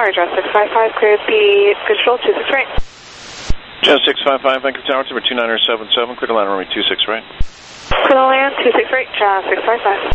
Tower, Jazz 655, cleared the control 26 right. Jazz 655, Vancouver Tower, number 2977, clear to land runway 26 right. Clear to land 26 right, Jazz 655.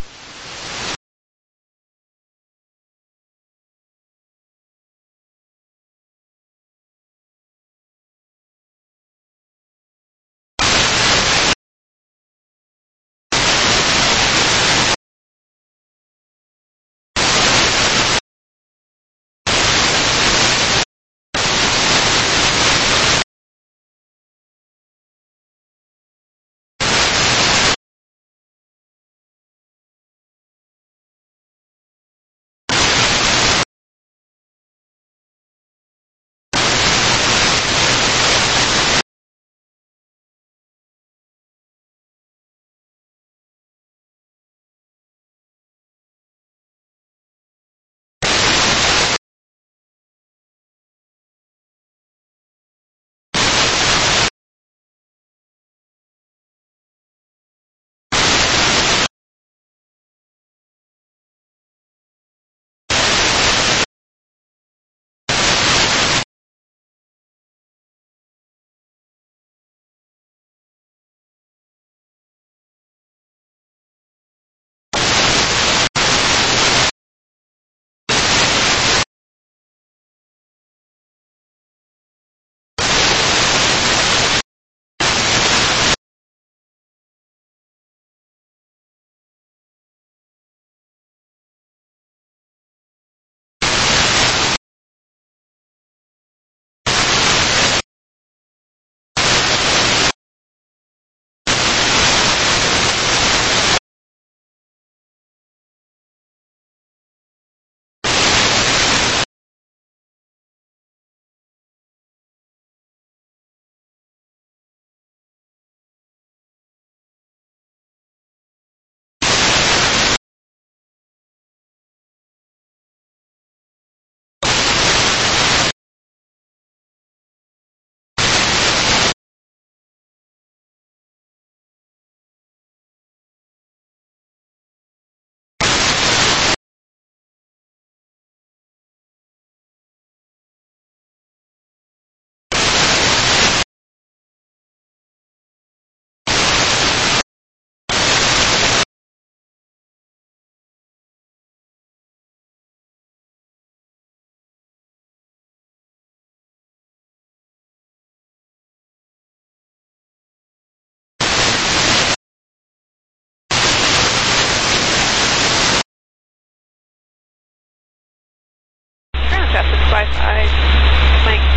Jazz 655, Mike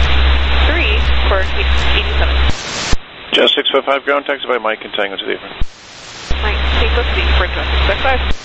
3 for 87. Jazz 655, ground taxi by Mike and Tango to the apron. Mike, take us for Jazz 655.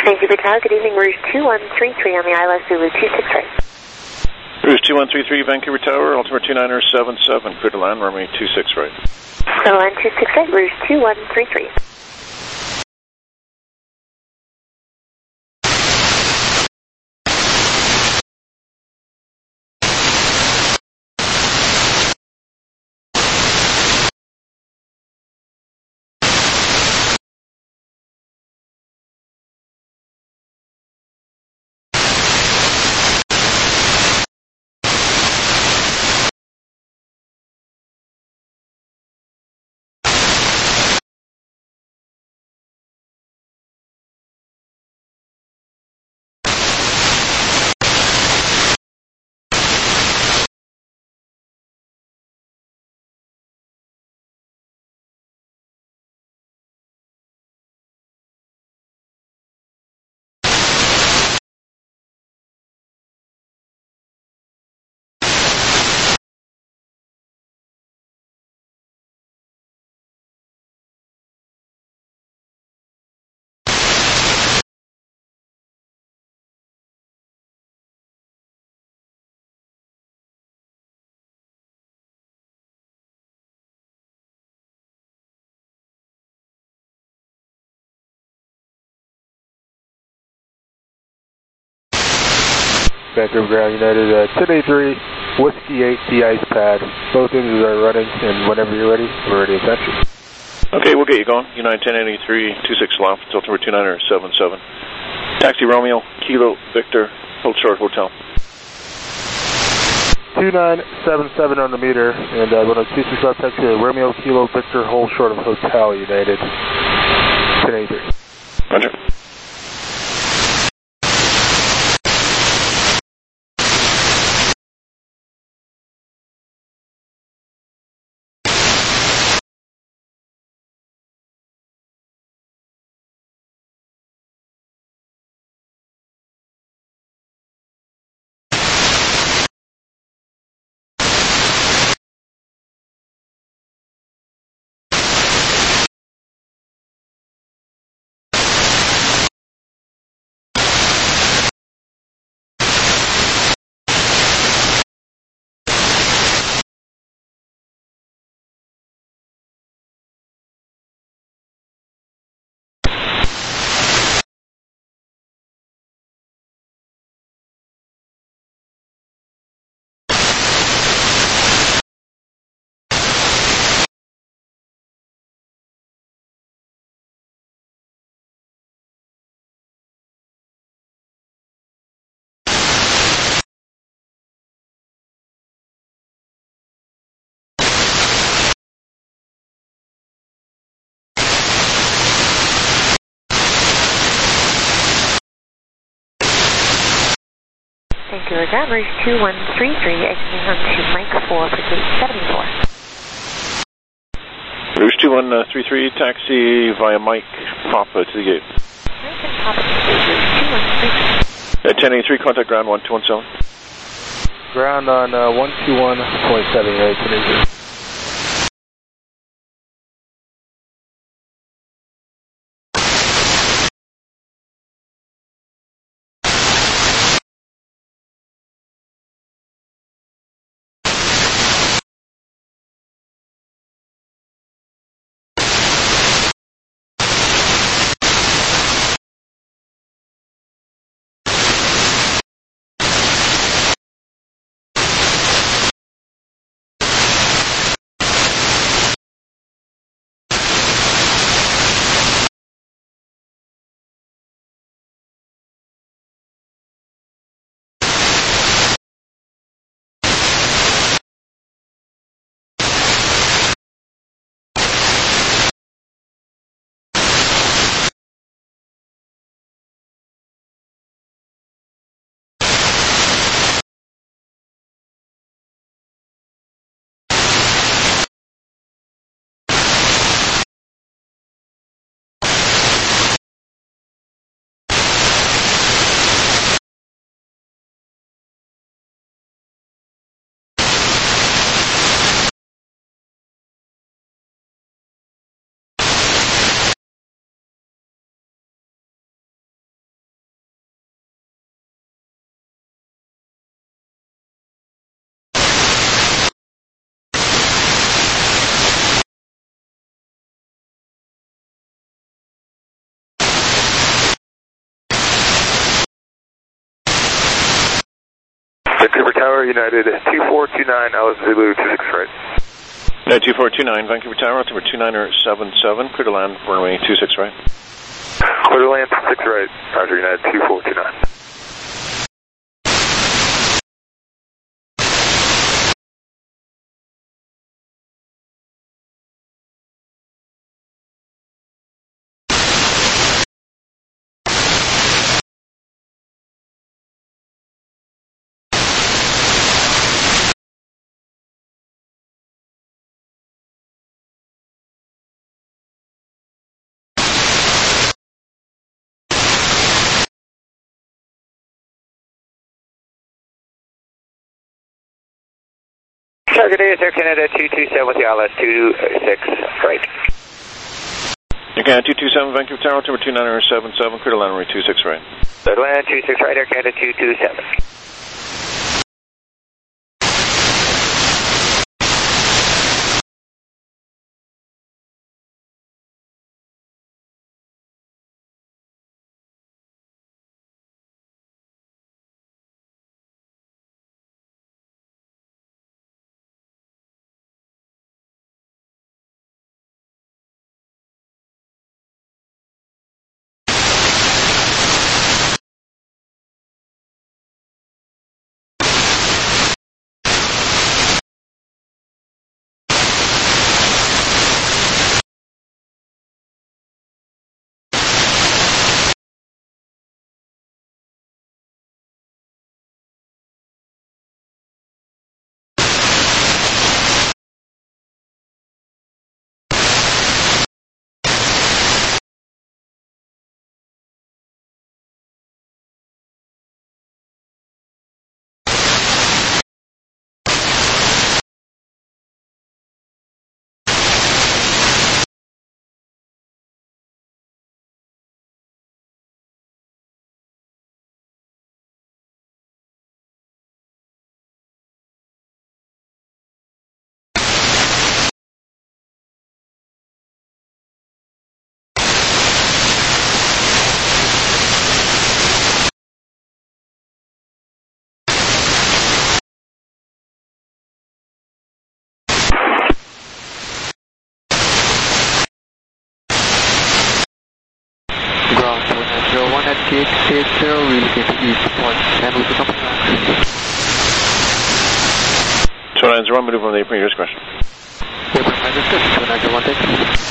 Thank you for tower. Good evening, Rouge 2133 on the ILS Zulu 26 right. Rouge 2133, Vancouver Tower, altimeter 2977, clear to land, runway 26 right. So land 26 right, Rouge 2133. Vancouver Ground United 1083, Whiskey 8, the ice pad. Both engines are running, and whenever you're ready, we're ready to touch you. Okay, we'll get you going. United 1083, 26 left, altimeter 2977. Taxi Romeo, Kilo, Victor, hold short, hotel. 2977 on the meter, and I'm going to 26 left taxi Romeo, Kilo, Victor, hold short of Hotel United 1083. Roger. Thank you, Ground Rouge 2133, exiting onto Mike 4 for gate 74. Rouge 2133, taxi via Mike, Papa to the gate. Mike and Papa to the gate, Rouge 2133. 1083, contact ground 1217. Ground on 121.7, United 1083. Vancouver Tower, United 2429, Alice Zulu 26 right. United 2429, Vancouver Tower, altimeter 2977, clear to land, runway 26 right. Clear to land 26 right, Roger, United 2429. Target is Air Canada 227 with the ILS 26 right. Air Canada 227, Vancouver Tower, altimeter 2977, clear to land, runway 26 right. Clear to land 26 right, Air Canada 227. Ground 4901 at gate 80, relocated to east point 10 with the company. 2901, maneuver on the apron, your discretion. Apron, understood. 2901, thank you.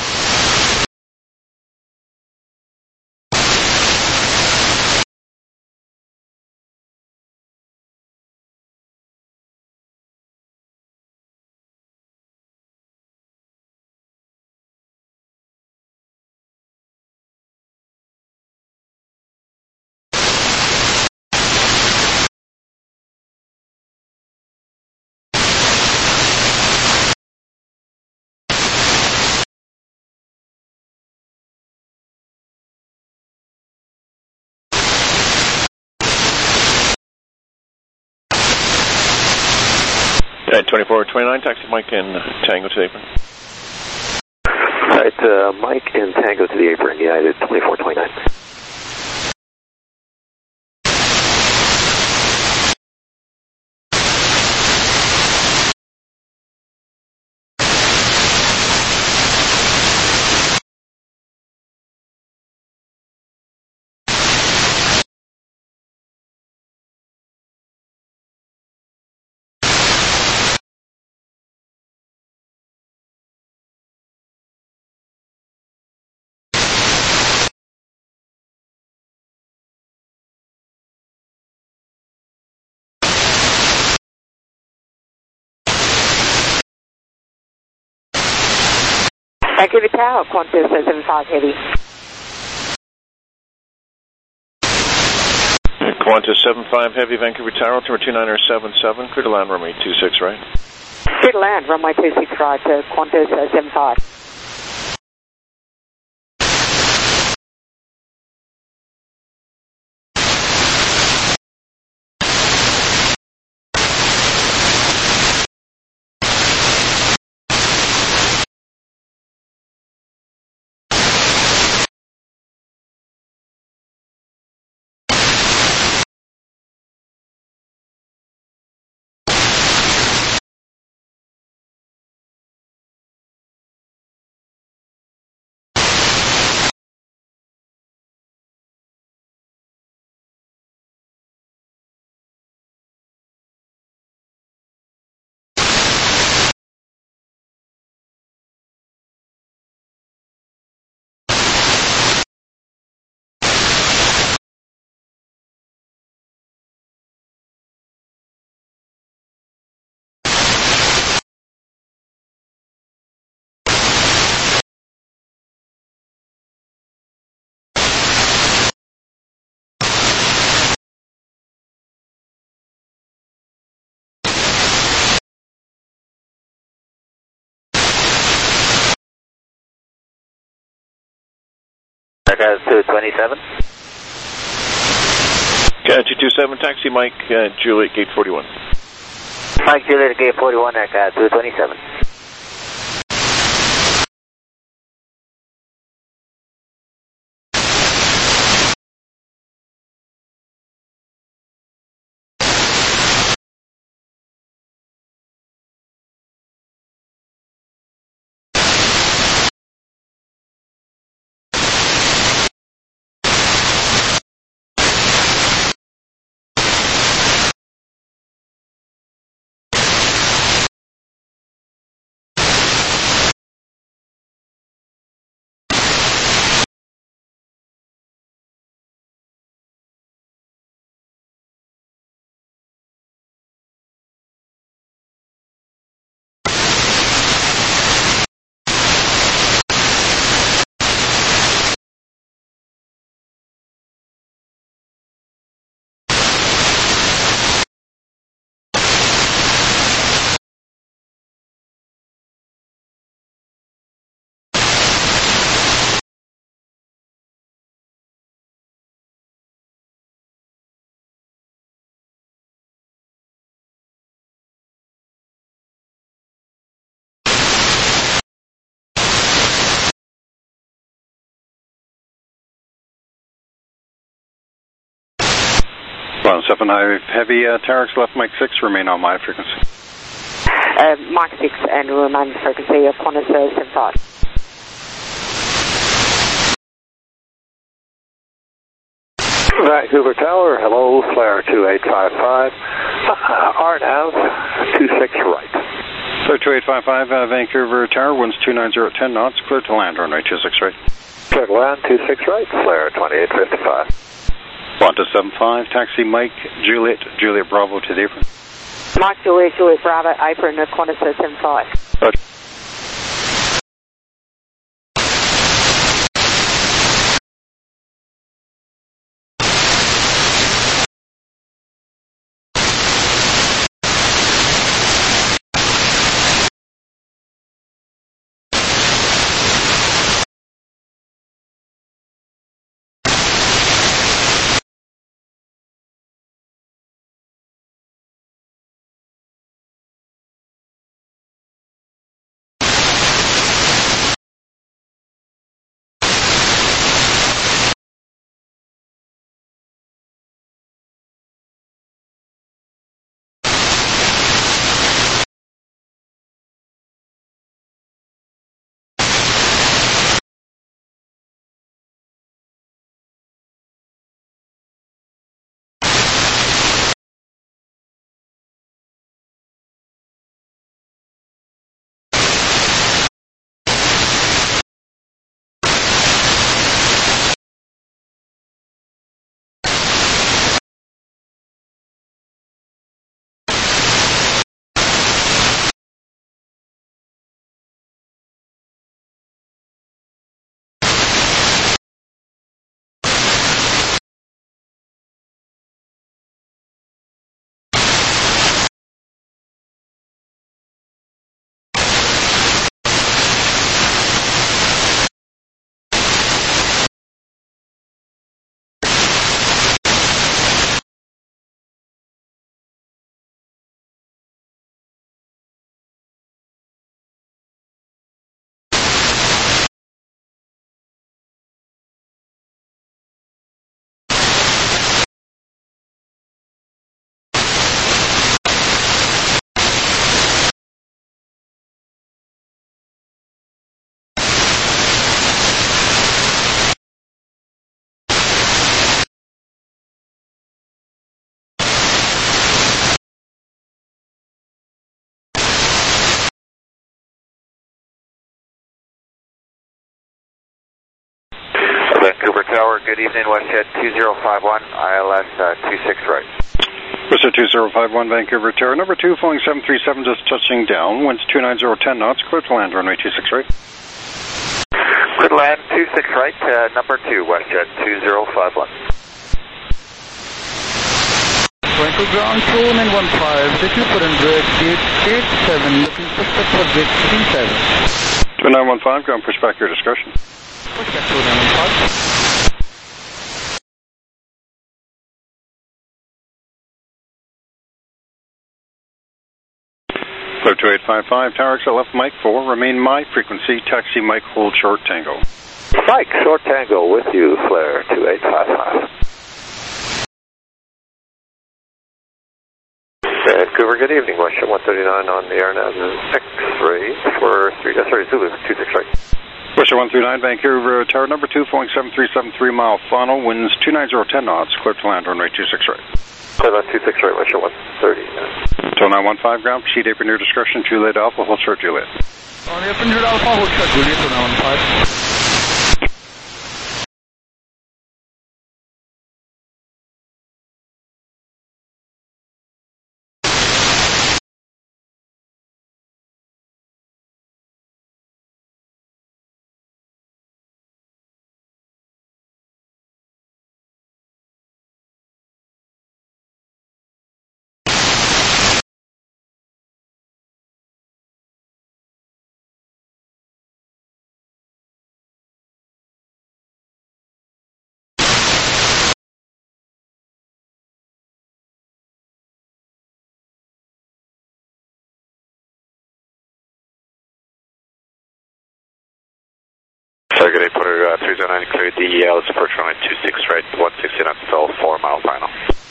At 2429, taxi Mike and Tango to the apron. Alright, Mike and Tango to the apron, United 2429. Vancouver Tower, Qantas 75 Heavy. Qantas 75 Heavy, Vancouver Tower, altimeter 2977, clear to land, runway 26 right. Clear to land, runway 26 right, Qantas 75. Cas 227. Cas 227, taxi Mike, Juliet, gate 41. Mike Juliet, gate 41 at Cas 227. Ground 7 High Heavy, Terex left Mike 6, remain on my frequency. Mike 6 and remain frequency of Qantas 75. Vancouver Tower, hello, flare 2855, RNAV 26 right. So 2855, Vancouver Tower, winds 290 at 10 knots, clear to land, runway 26 right. Clear to land, 26 right, flare 2855. Qantas 75, taxi Mike, Juliet, Juliet Bravo to the apron. Mike Juliet, Juliet Bravo, apron of Qantas 75. Roger. Vancouver Tower, good evening, WestJet 2051, ILS 26 right. Mr. 2051, Vancouver Tower, number 2, flying 737, just touching down, winds 290 at 10 knots, clear to land, runway 26 right. Clear to land, 26 right, number 2, WestJet 2051. Vancouver ground 2915, take you for 100, gate 87, looking suspect for gate 37. 2915, ground pushback your discretion. Pushback 2915. Clear 2855, Tower X left Mike 4, remain my frequency, taxi Mike hold short Tango. Mike, short Tango with you, flare 2855. Vancouver, good evening, Western 139 on the air now, X-ray for Zulu, 26 right. Western 139, Vancouver, Tower number 2, Boeing 7373 mile final, winds 29010 knots, clear to land, runway 26 right. Clear land 26 right, Western 139. Total 915 ground, proceed upon your discretion, Juliet Alpha, hold short Juliet. On the upper Alpha, hold short Juliet, 915. Target 309, clear DEL, approach runway 26 right, 160 knots, still 4 mile final.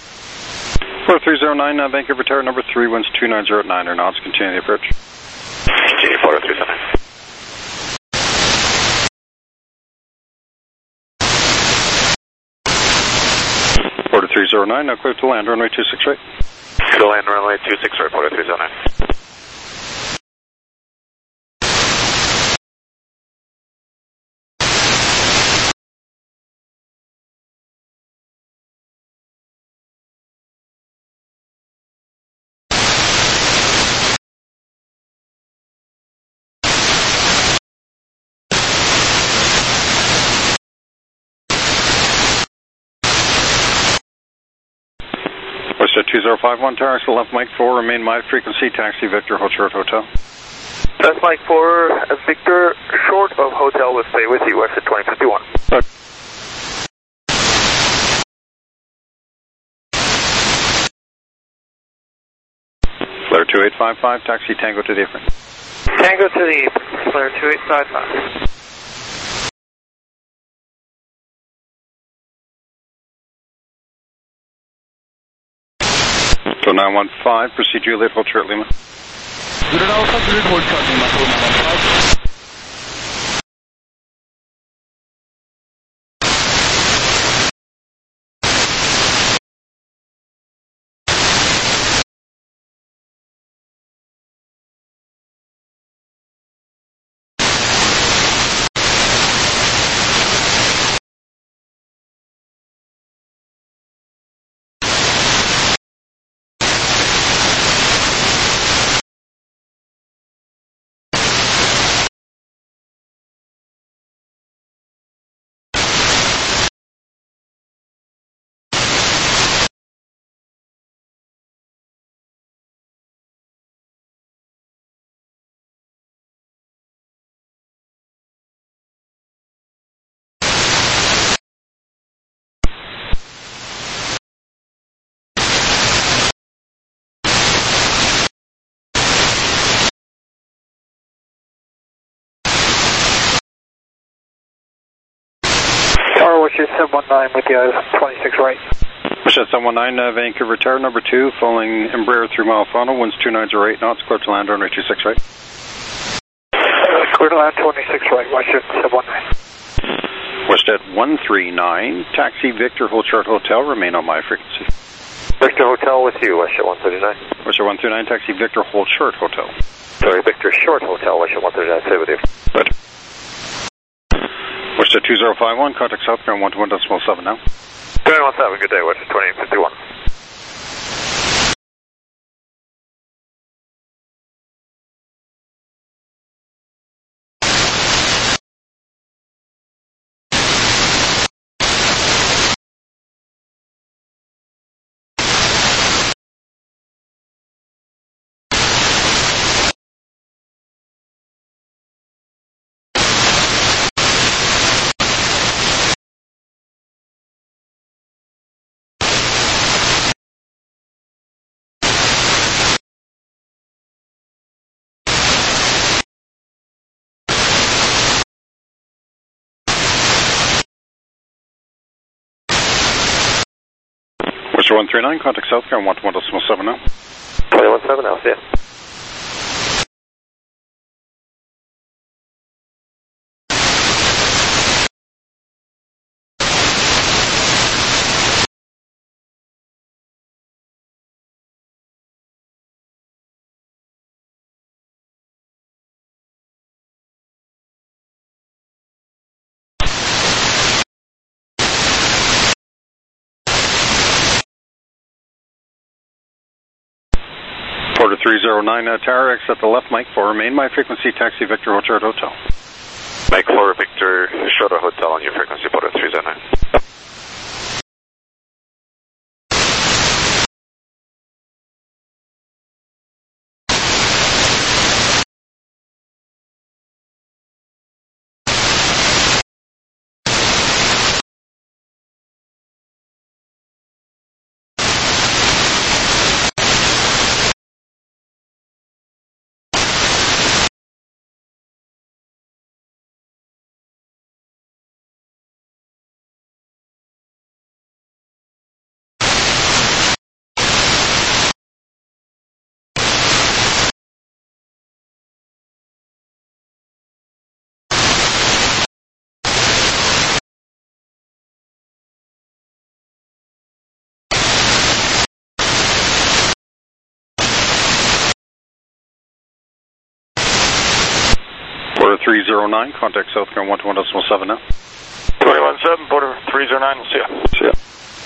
4309, Vancouver Tower number 3, winds 29009 knots, continue the approach. Continue 4309. 4309, now clear to land, runway 26 right. Clear to land, runway 26 right, 4309. Western 2051, Tower X left Mike 4, remain my frequency, taxi Victor, hold short hotel. That's Mike 4, Victor, short of hotel, will stay with you, Western 2051. Right. Flare 2855, taxi Tango to the apron. Tango to the Flare 2855. So 915, proceed Juliet, hold short Lima. Juliet Alpha, Juliet hold short Lima, 915. Tower, which is 719 with you, 26 right. Western 719, Vancouver Tower number 2, following Embraer 3 mile final, winds 29008 knots, clear to land, runway 26 right. Clear to land 26 right, Western 719. Westjet 139, taxi Victor, hold short hotel, remain on my frequency. Victor Hotel with you, Westjet 139. Westjet 139, taxi Victor, hold short hotel. Sorry, Victor Short Hotel, Westjet 139, stay with you. Right. Westjet 2051, contact southbound 121.7 now. 2117, good day, Westjet 2851. Victor 139, contact South Ground 121.7 now. 21.7 now, see ya. Porter 309, Tower X at the left, Mike 4, remain my frequency, taxi Victor Hotel Hotel. Mike 4, Victor, Shorter Hotel on your frequency, Porter 309. Porter 309, contact South Ground 121.7 now. 21.7, Porter 309, we'll see ya. See ya.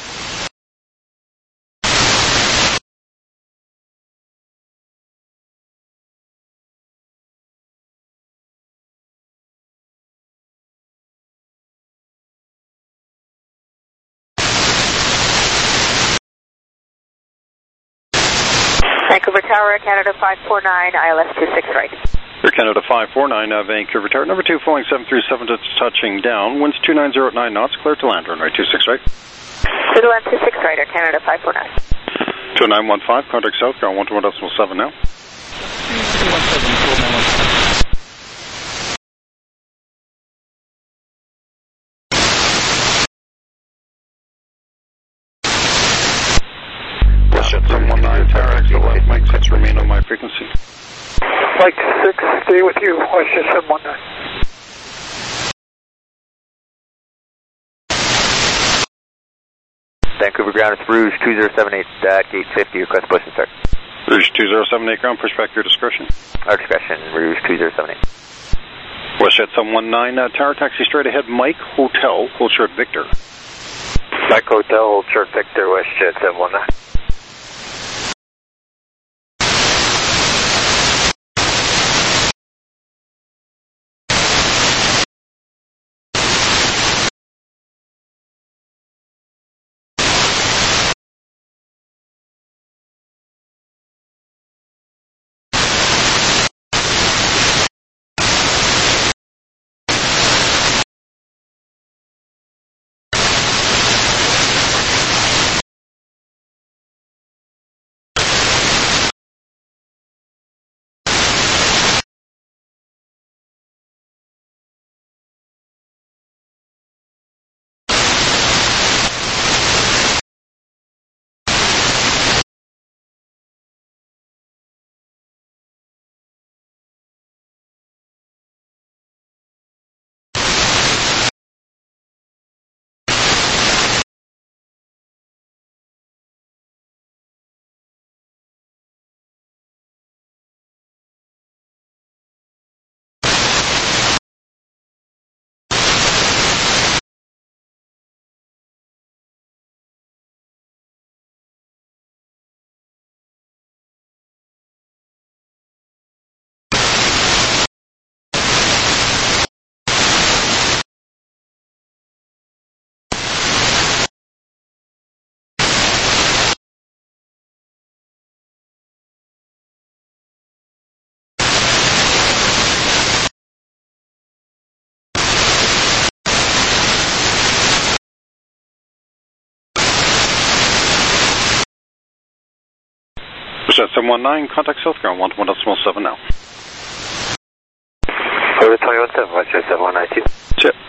Vancouver Tower, Canada 549, ILS 26 right. Air Canada 549, Vancouver Tower. Number 2, flying 737, it's touching down. Winds 290 at 9 knots, clear to land, runway 26 right. Clear to land 26 right, Air Canada 549. 2915, contact South Ground 121.7 now. 719, Tower X, the left, Mike 6, remain on my frequency. Mike 6, stay with you, Westjet 719. Vancouver ground, it's Rouge 2078 at gate 50, request push and start. Rouge 2078 ground, push back your discretion. Our discretion, Rouge 2078. Westjet 719, Tower taxi straight ahead, Mike Hotel, hold short Victor. Mike Hotel, hold short Victor, Westjet 719. Westjet 719, contact South Ground 121.7 now. Porter 21.7, Westjet 719. Chip.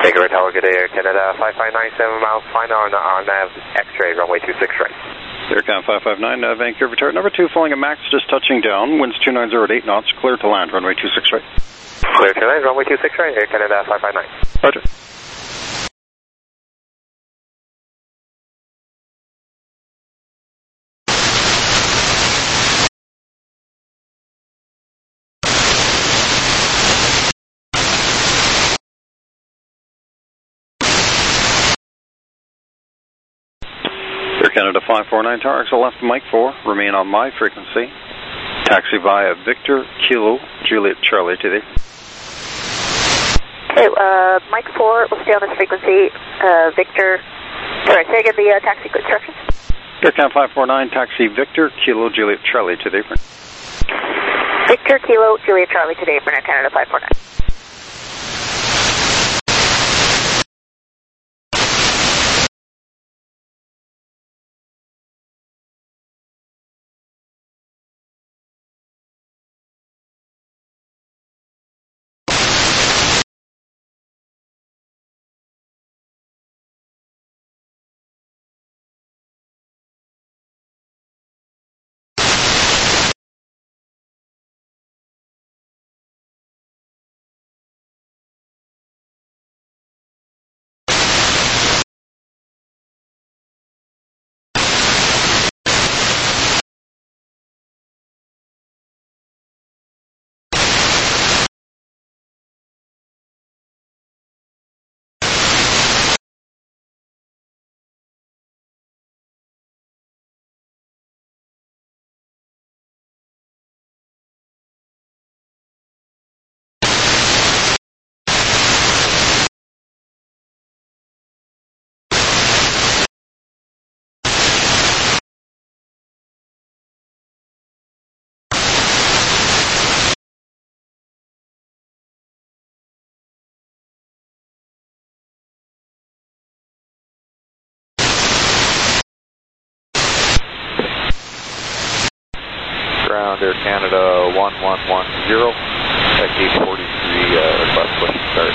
Vancouver Tower, good day, Air Canada 5597 miles final on RNAV X-ray, runway 26 right. Air Canada 559, Vancouver Tower, number 2, flying a MAX, just touching down, winds 290 at 8 knots, clear to land, runway 26 right. Clear to land, runway 26 right, Air Canada 559. Roger. Air Canada 549, tower exit left, Mike 4, remain on my frequency. Taxi via Victor, Kilo, Juliet, Charlie to the... Okay, Mike 4, we'll stay on this frequency. Victor, sorry, say again the taxi instructions. Air Canada 549, taxi Victor, Kilo, Juliet, Charlie to the apron. Victor, Kilo, Juliet, Charlie to the apron, Air Canada 549. Ground Air Canada 1110 at gate 43, request push start.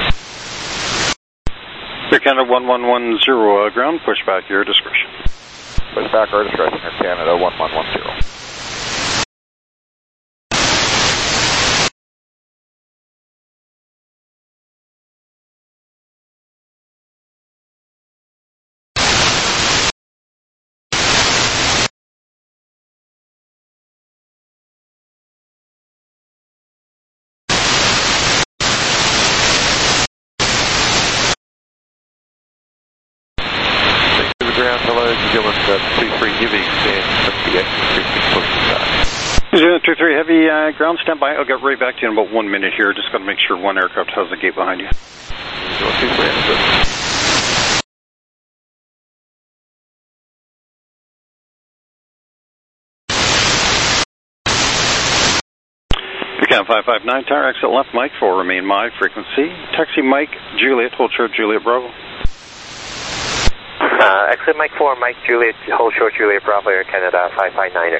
Air Canada 1110, ground, push back your discretion. Push back our discretion, Air Canada 1110. Ground, hello, New Zealand 23 Heavy, and FBX 36 push. New Zealand 23 Heavy, ground, stand by. I'll get right back to you in about 1 minute here. Just got to make sure one aircraft has the gate behind you. New Zealand 23, understood. Air Canada 559, tower exit left, Mike 4, remain my frequency. Taxi Mike, Juliet, hold short, Juliet Bravo. Exit Mike 4, Mike Juliet, hold short Juliet Bravo, Air Canada 559er.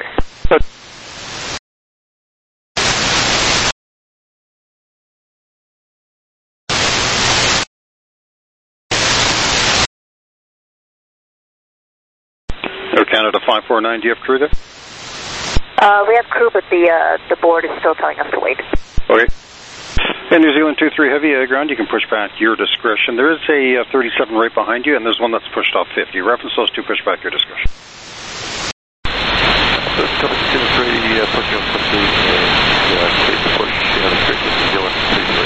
Air Canada 549, do you have crew there? We have crew, but the board is still telling us to wait. Okay. And New Zealand 23 Heavy, ground, you can push back your discretion. There is a 37 right behind you, and there's one that's pushed off 50. Reference those two, push back your discretion. So it's coming to 3, pushing on 50, and state the push, the straight to New Zealand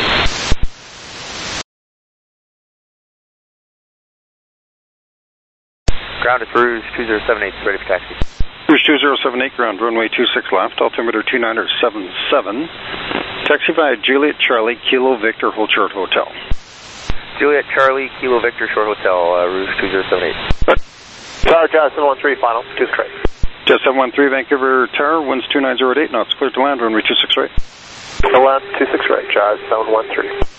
33. Ground is Rouge 2078, ready for taxi. Rouge 2078, ground, runway 26 left, altimeter 2977. Taxi via Juliet, Charlie, Kilo, Victor, hold short, hotel. Juliet, Charlie, Kilo, Victor, short hotel, Rouge 2078. Tower, Jazz 713, final, 26 right. Jazz 713, Vancouver Tower, winds 290 at 8 knots, clear to land, runway 26 right. Land, 26 right, Jazz 713.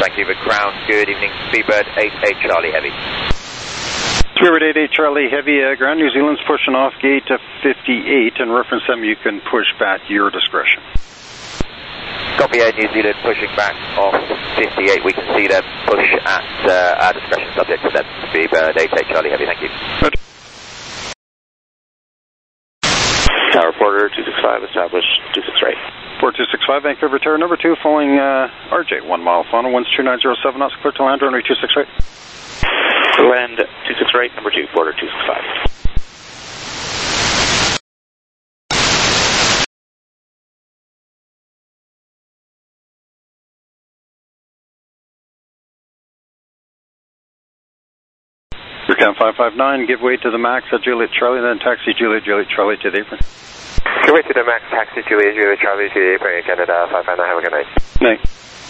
Vancouver ground, good evening, Speedbird 88 Charlie Heavy. Speedbird 88 Charlie Heavy, ground, New Zealand's pushing off gate 58, and reference them, you can push back your discretion. Copy, New Zealand pushing back off 58, we can see them push at our discretion, subject to them, Speedbird 88 Charlie Heavy, thank you. Good. Tower Porter 265, established 263. 4265, Vancouver Tower number 2, following RJ, 1 mile final, winds 2907 knots, clear to land, runway 268. Land 268, number 2, Porter 265. Recam 559, give way to the max at Juliet Charlie, then taxi Juliet Charlie to the apron. Give way to the max, taxi Juliet Charlie to the apron, Canada 559, have a good night. Night.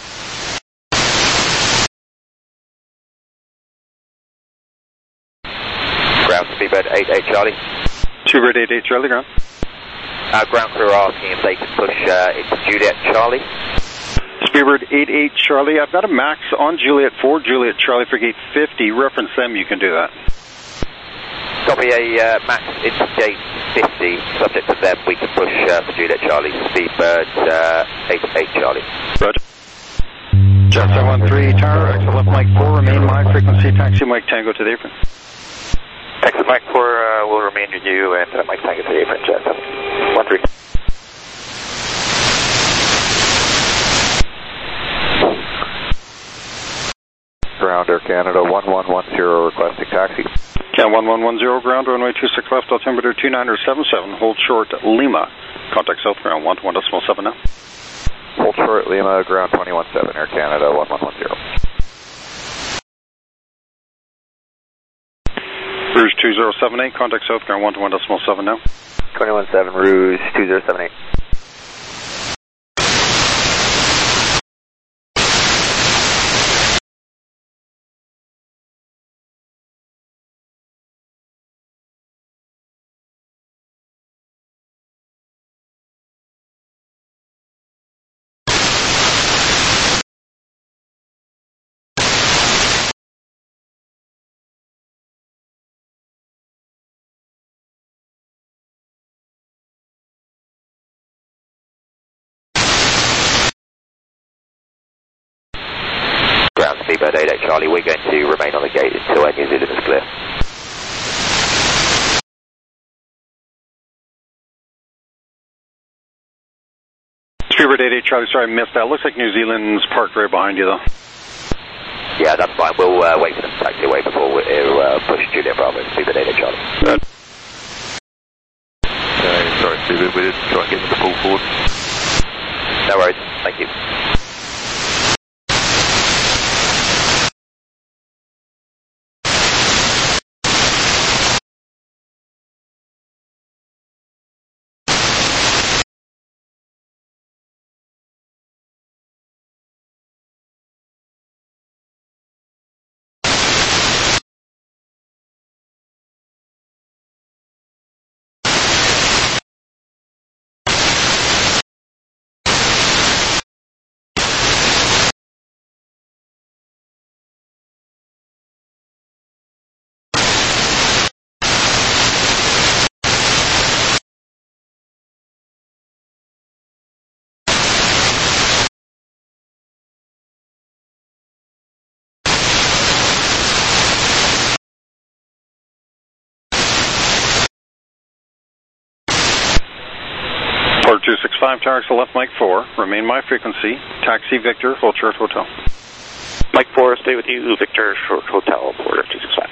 Ground, Speedbird 88 Charlie. Speedbird 88 Charlie, ground. Ground crew are asking if they can push into Juliet Charlie. Speedbird 88 Charlie, I've got a max on Juliet for Juliet Charlie for gate 50. Reference them, you can do that. Copy, a max into gate 50, subject to them, we can push for Juliet Charlie, Speedbird 88 Charlie. Roger. Jet 713, tower, exit left Mike 4, remain live frequency, taxi Mike Tango to the apron. Exit Mike 4 will remain with you, and Mike Tango to the apron, Jet 713. Ground Air Canada 1110 requesting taxi. Can 1110 ground, runway 26 left, altimeter 2977, hold short Lima. Contact south ground 11.7 now. Hold short Lima, ground 217, Air Canada 1110. Rouge 2078, contact south ground 11.7 now. 217 Rouge 2078. Ground, Speedbird 88 Charlie, we're going to remain on the gate until New Zealand is clear. Speedbird 88 Charlie, sorry I missed that. Looks like New Zealand's parked right behind you though. Yeah, that's fine. We'll wait for them to taxi away before we push Juliet Bravo, Speedbird 88 Charlie. Good. Sorry, Speedbird, we didn't try and get them to pull forward. No worries, thank you. Port 265, tower to left Mike 4, remain my frequency, taxi Victor, hold short hotel. Mike 4, stay with you, Victor, short hotel, Porter 265.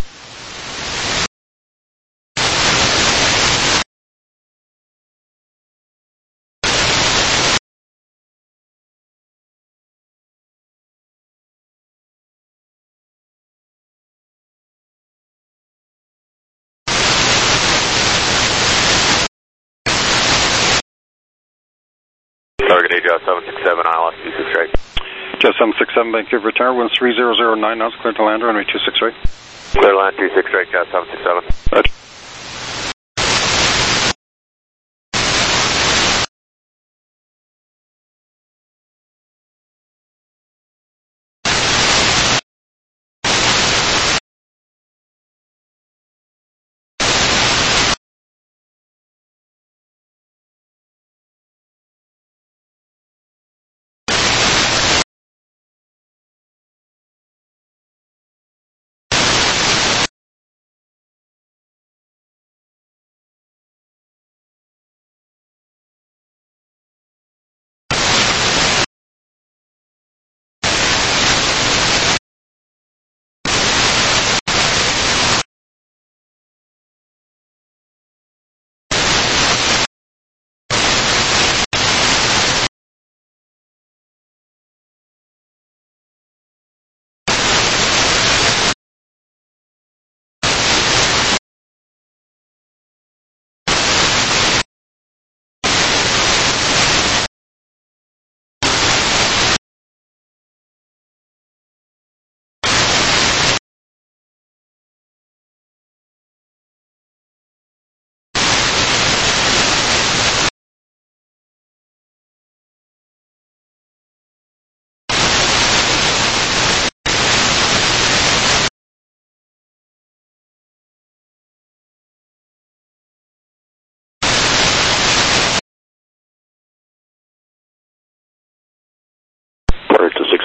Target AJ 767, ILS 268. Jet 767, Vancouver Tower, winds 3009 knots, clear to land, runway 268. Clear land 268, Jet 767. Roger.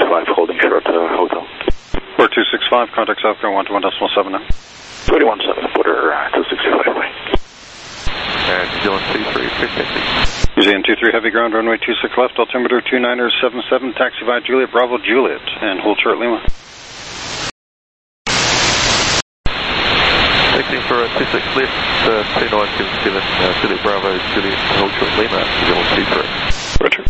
265 holding short hotel. 4265, contact South Ground 121.7 now. 317, border 265 away. And New Zealand 23, 350. New Zealand 23 heavy ground, runway 26 left, altimeter 2977, taxi via Juliet, Bravo Juliet, and hold short Lima. Taxing for 26 left, 2977, Juliet Bravo, Juliet, hold short Lima, New Zealand 23. Roger.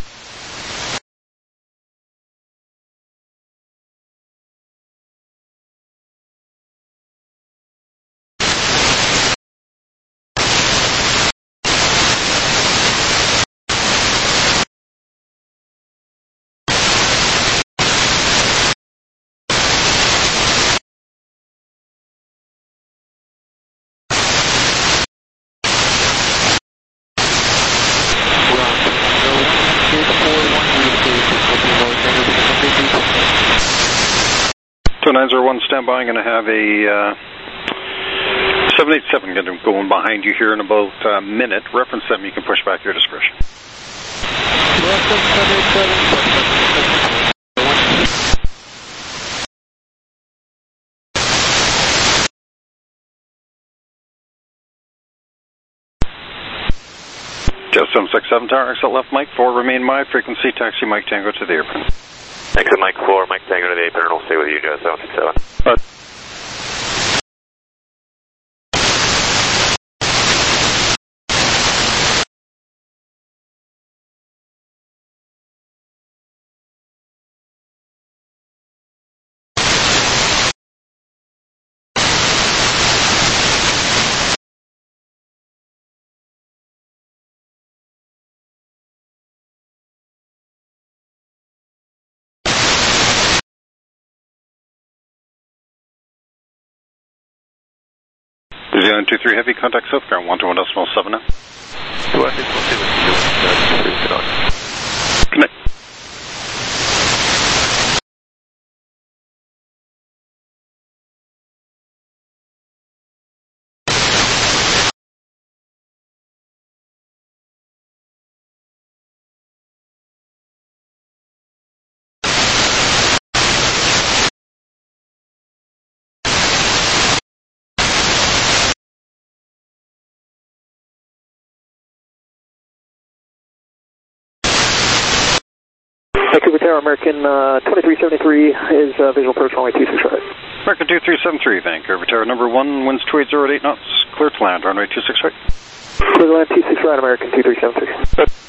So 901, stand by. I'm going to have a 787 going behind you here in about a minute. Reference them. You can push back your discretion. Just 767 tower, exit left, Mike 4, remain my frequency, taxi Mike Tango to the airplane. Exit Mike 4, Mike Tango to the apron, and I'll stay with you, Joe 767. New Zealand 23 heavy, contact South Ground 121.7 now. 216.7, Connect. Vancouver Tower, American 2373 is visual approach runway 26 right. American 2373, Vancouver Tower, number 1, winds 2808 knots, clear to land, runway 26 right. Clear to land 26 right, American 2373.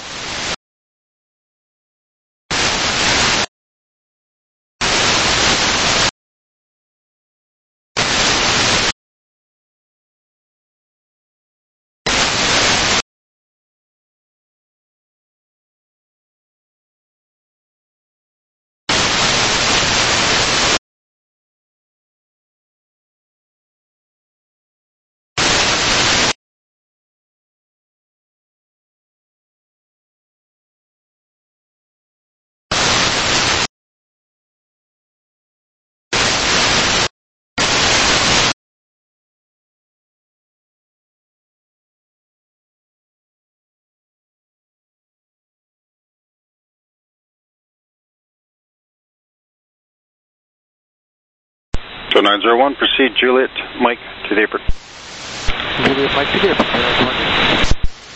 So 901, proceed Juliet, Mike to the apron. Juliet, Mike to the apron.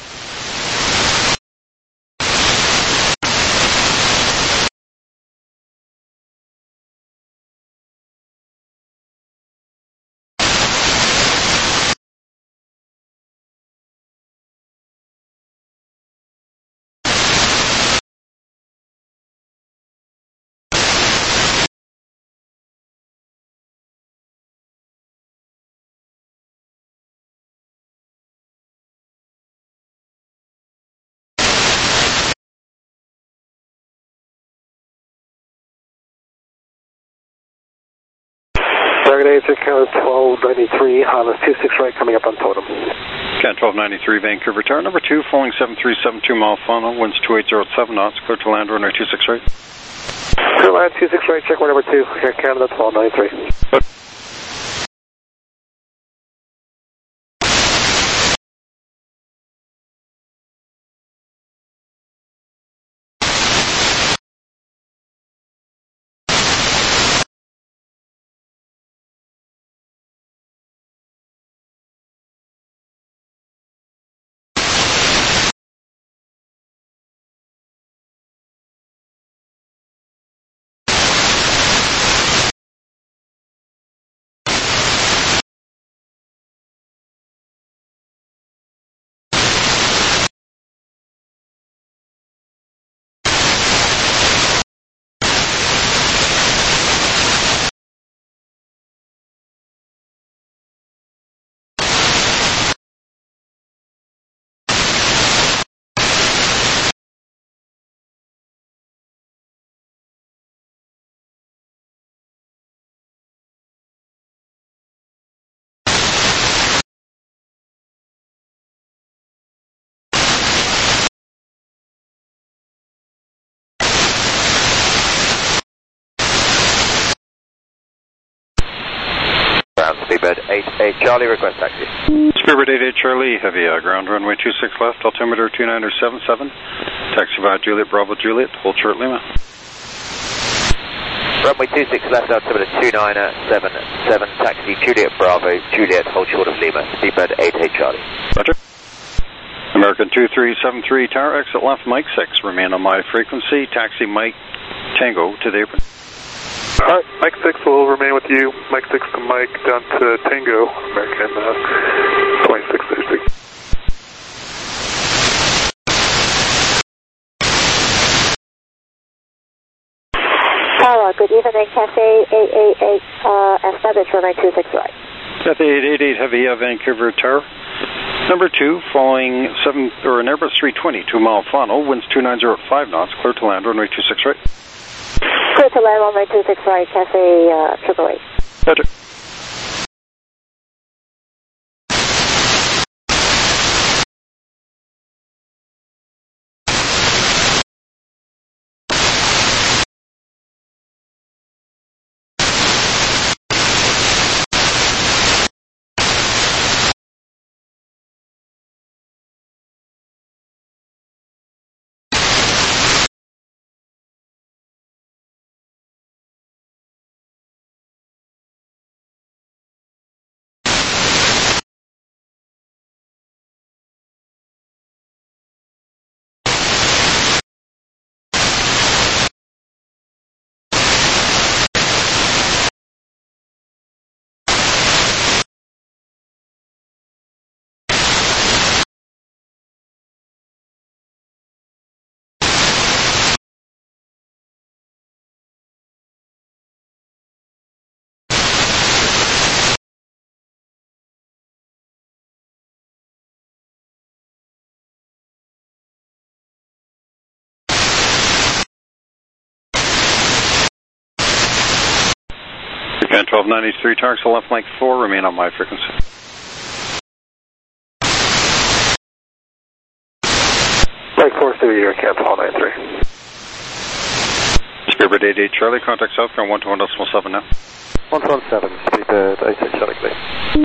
Target ASIC 1293, Honda's 26 right, coming up on totem. Cat 1293, Vancouver Tower, number 2, falling 7372 mile funnel, winds 2807 knots, clear to land, runway 26 right. Clear land 26 right, check number 2, Canada 1293. Speedbird 88 Charlie, request taxi. Speedbird 88 Charlie, heavy ground runway 26 left, altimeter 2977. Taxi via Juliet Bravo Juliet, hold short Lima. Runway 26 left, altimeter 2977, taxi Juliet Bravo Juliet, hold short of Lima. Speedbird 88 Charlie. Roger. American 2373 tower, exit left, Mike 6, remain on my frequency, taxi Mike Tango to the apron. Alright, Mike 6 will remain with you, Mike 6 to Mike down to Tango, American 2636. Tower, good evening, Cafe 888, establish runway 26 right. Cafe 888 heavy Vancouver tower. Number 2, following an Airbus 320, 2 mile funnel, winds 2905 knots, clear to land, runway 26 right. Clear to land, runway 26 right, Cafe 888. Roger. Japan 1293, targets to left Mike 4, remain on my frequency. Mike 4, through your camp 1293. Speedbird 88 Charlie, contact southbound 121.7 now. 117, Speedbird 88 Charlie, please.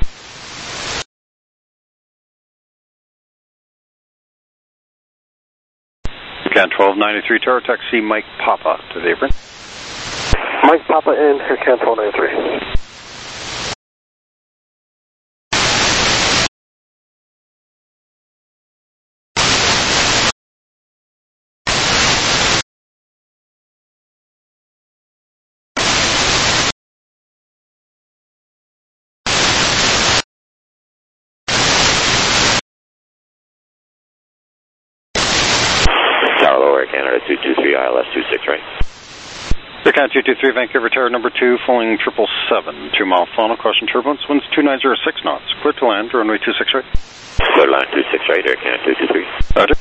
Japan 1293, tower, taxi Mike Papa to the apron. Mike Papa in, here camp 1293. Tower Lower Canada 223 ILS 26 right. Aircon 223 Vancouver tower number 2, following 777, 2 mile funnel, caution turbulence, winds 2906 knots, clear to land, runway 26 right. Clear to land 26 right, Aircon 223. Roger.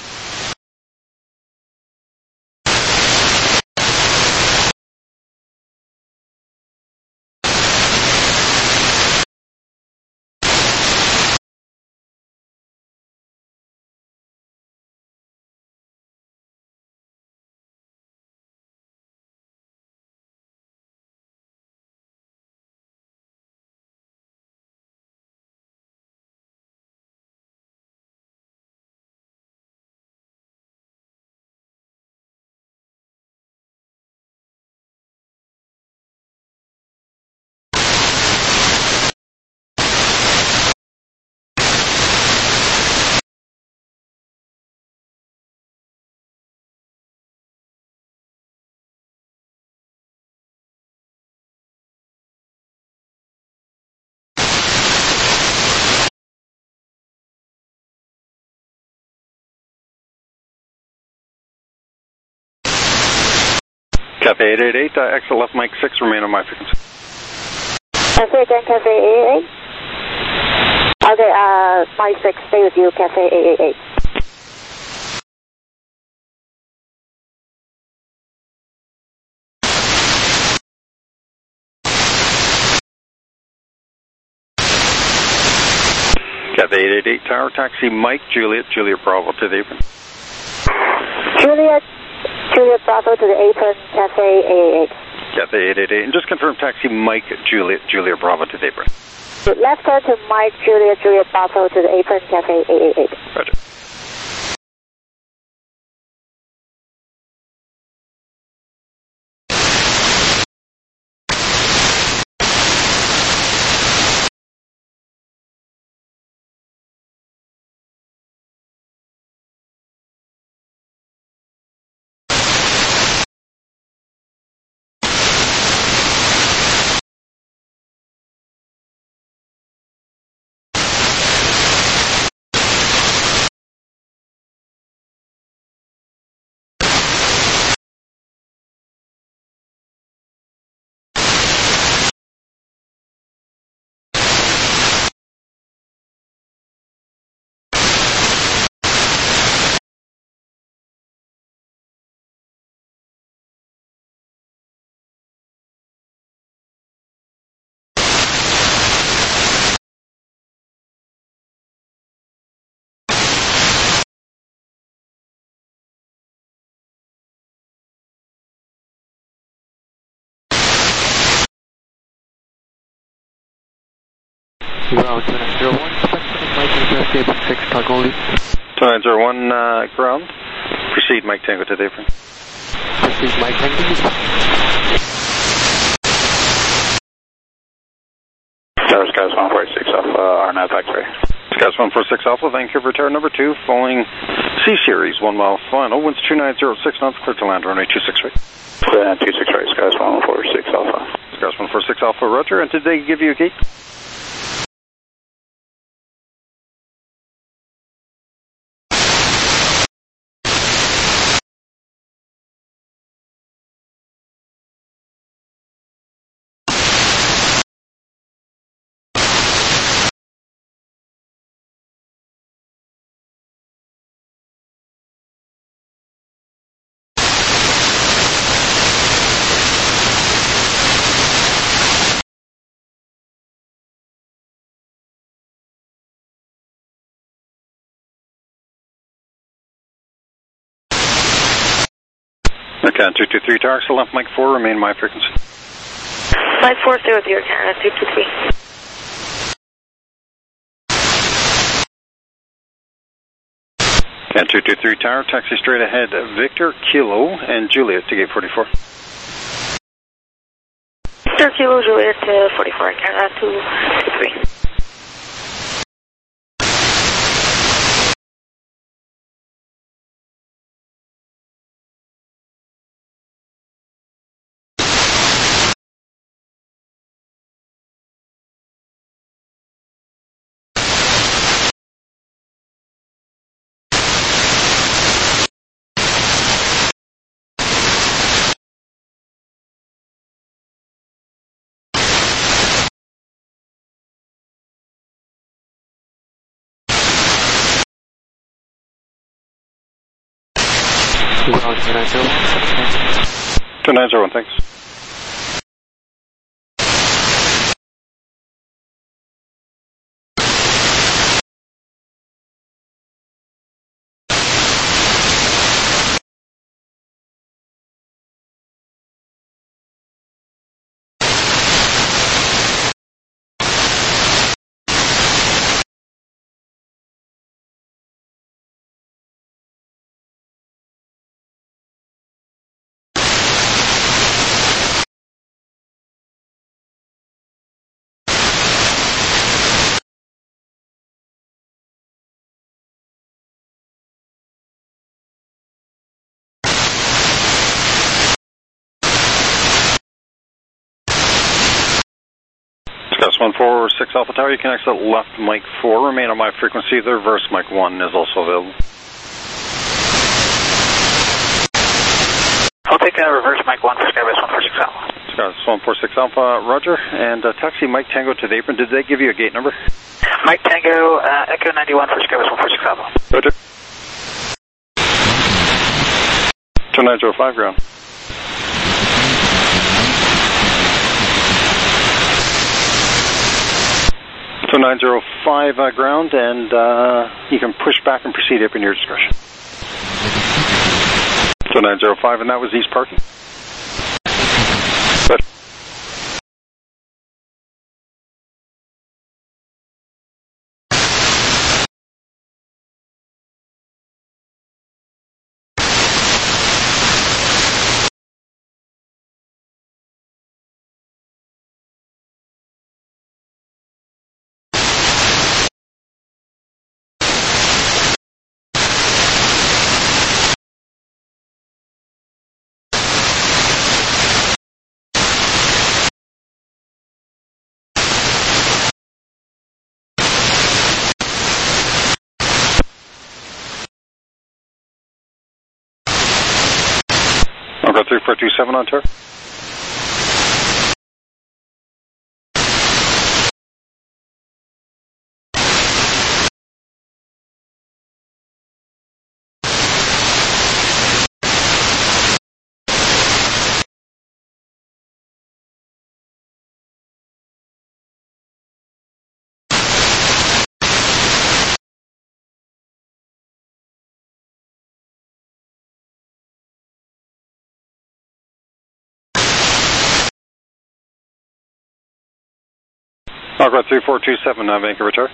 Cafe 888, exit left Mike 6, remain on my frequency. Cafe again, Cafe 888. Okay, Mike 6, stay with you, Cafe 888. Cafe 888, tower, taxi Mike Juliet, Juliet Bravo to the apron. Juliet Bravo to the apron, Cafe 888. Cafe 888, and just confirm taxi Mike Juliet, Juliet Bravo to the apron. Left turn to Mike, Juliet, Bravo to the apron, Cafe 888. Roger. Ground 2901, Mike Tango 6 Tagoli. 2901, ground. Proceed Mike Tango to the apron. Proceed Mike Tango. Skies 146 Alpha, RNAV X-ray. Skies 146 Alpha, Vancouver Tower number 2, following C-Series, 1 mile final, winds 2906 knots, clear to land runway 26 right. 26 right, Skies 146 Alpha. Skies 146 Alpha, roger, and did they give you a gate? Okay, 223 Tower, so left Mike 4, remain my frequency. Mike 4, stay with you, Canada 223. And 223 Tower, taxi straight ahead, Victor, Kilo, and Juliet to gate 44. Victor, Kilo, Juliet to 44, Canada 223. Ground 2901. 2901, thanks. Gus 146 Alpha Tower, you can exit left Mike 4, remain on my frequency, the reverse Mike 1 is also available. I'll take that reverse Mike 1 for Skybus 146 Alpha. Skybus 146 Alpha, roger, and taxi Mike Tango to the apron, did they give you a gate number? Mike Tango, Echo 91 for Skybus 146 Alpha. Roger. 2905 ground. 2905 ground, and you can push back and proceed up in your discretion. 2905, and that was East Parking. I'll go 3427 on tour. I'll go 3427 Vancouver Tower.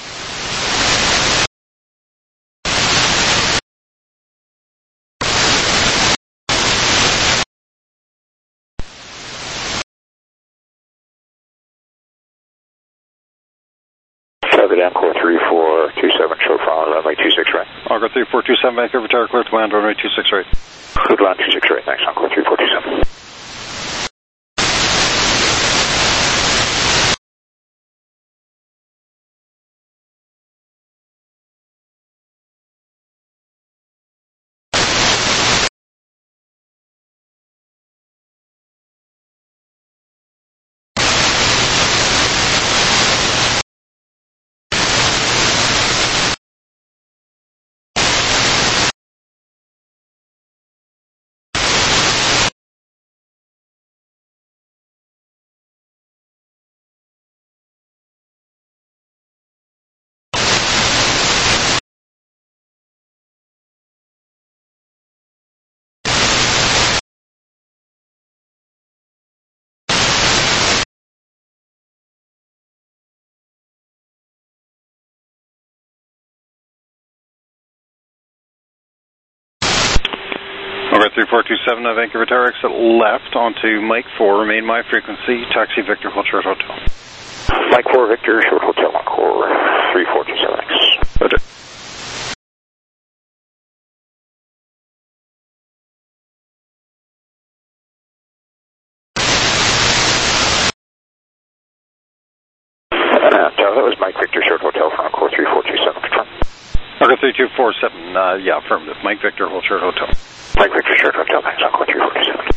Traffic down, core 3427, short final, runway 26 right. I'll go 3427 Vancouver Tower, clear to land, runway 26 right. Clear to land 26 right, thanks, Encore 3427. Over 3427 Vancouver Tower, exit left onto Mike 4, remain my frequency, taxi Victor Short Hotel. Mike 4 Victor, Short Hotel, Encore 3427, Roger. That was Mike Victor, Short Hotel, for Encore 3427, confirm. Encore 3247, yeah, affirmative, Mike Victor, Short Hotel. Mike Victor, Short Hotel, thanks, Encore 3427.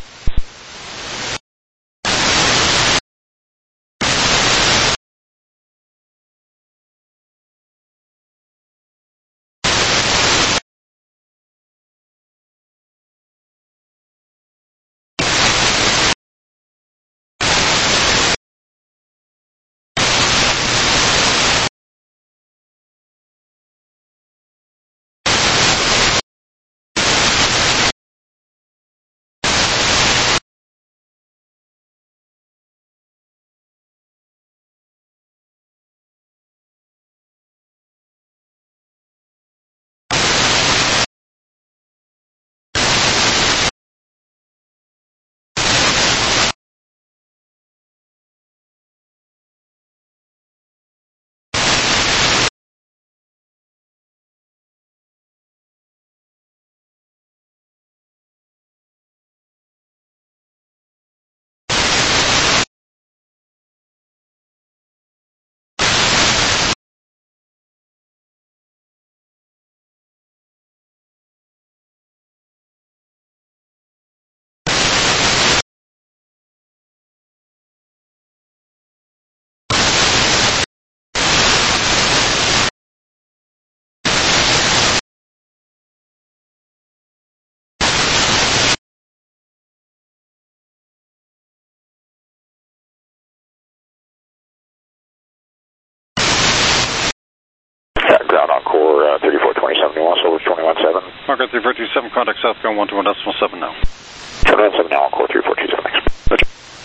Ground Encore 3427, you want over 217. Encore 3427, contact southbound 121.7 now. 217 now, Encore 3427, thanks. Roger.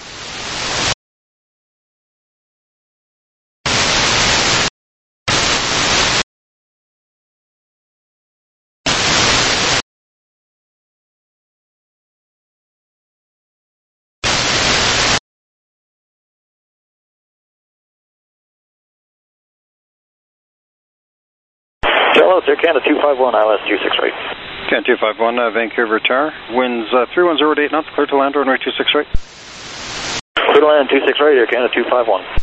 Hello, it's Air Canada 251, ILS 26 right. Canada 251, Vancouver Tower, winds 3108 knots, clear to land, runway 26 right. Clear to land 26 right, Air Canada 251.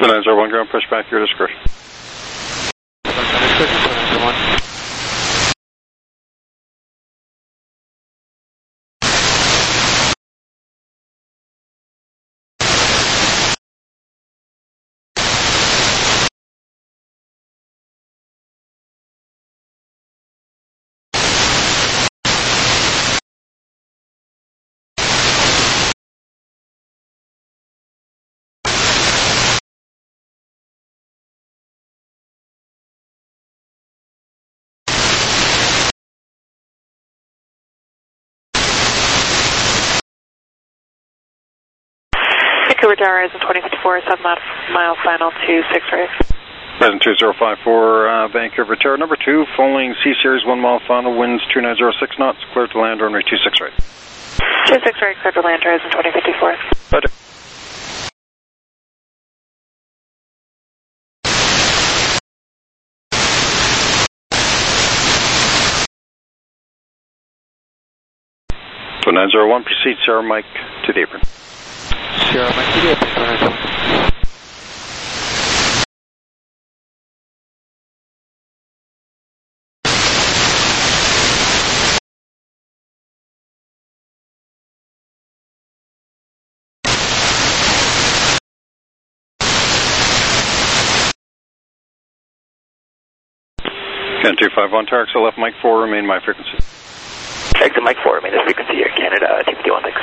2901 ground, push back your discretion. Vancouver Tower, Horizon 2054, 7 mile final to 6 right. Horizon 2054, Vancouver Tower, number 2, following C-Series 1 mile final, winds 2906 knots, clear to land, runway 26 right. 26 right, clear to land, Horizon 2054. Roger. So 901, proceed Sierra Mike to the apron. Sierra Mike to the apron, go ahead. Can 251 Tarek, so left Mike 4, remain my frequency. Exit Mike 4, remain this frequency here, Canada, T51, thanks.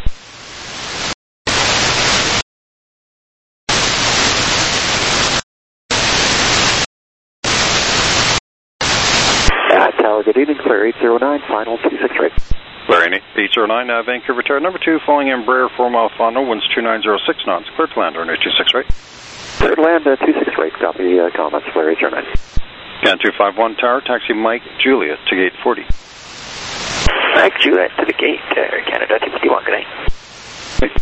Tower, good evening, clear 809, final 26 right. Clear 809, Vancouver Tower, number 2, following Embraer 4 mile final, winds 2906 knots, clear to land, runway 26 right. Clear to land, 26 right, copy comments, clear 809. Can 251 Tower, taxi Mike Juliet to gate 40. Mike Juliet to the gate, Canada, T51, good night.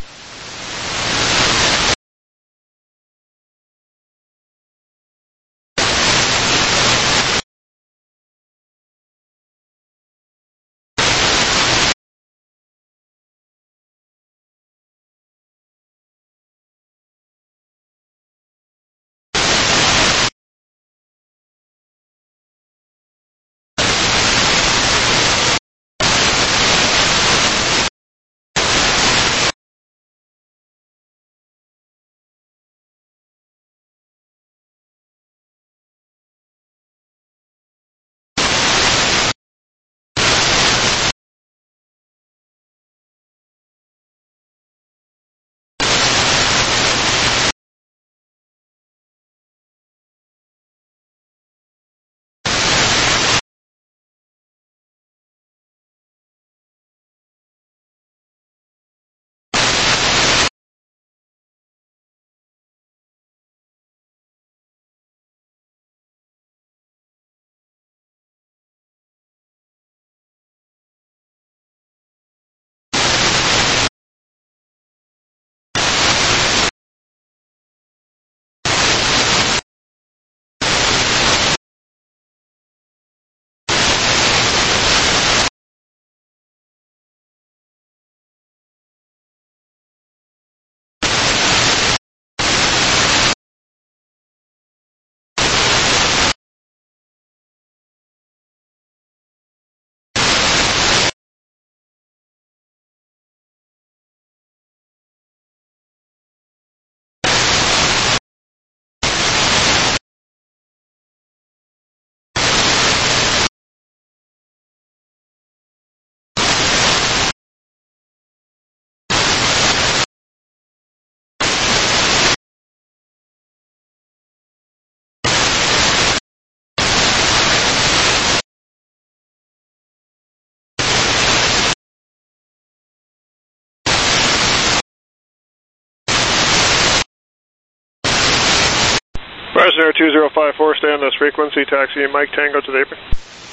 Fresno 2054, stay on this frequency, taxi Mike Tango to the apron.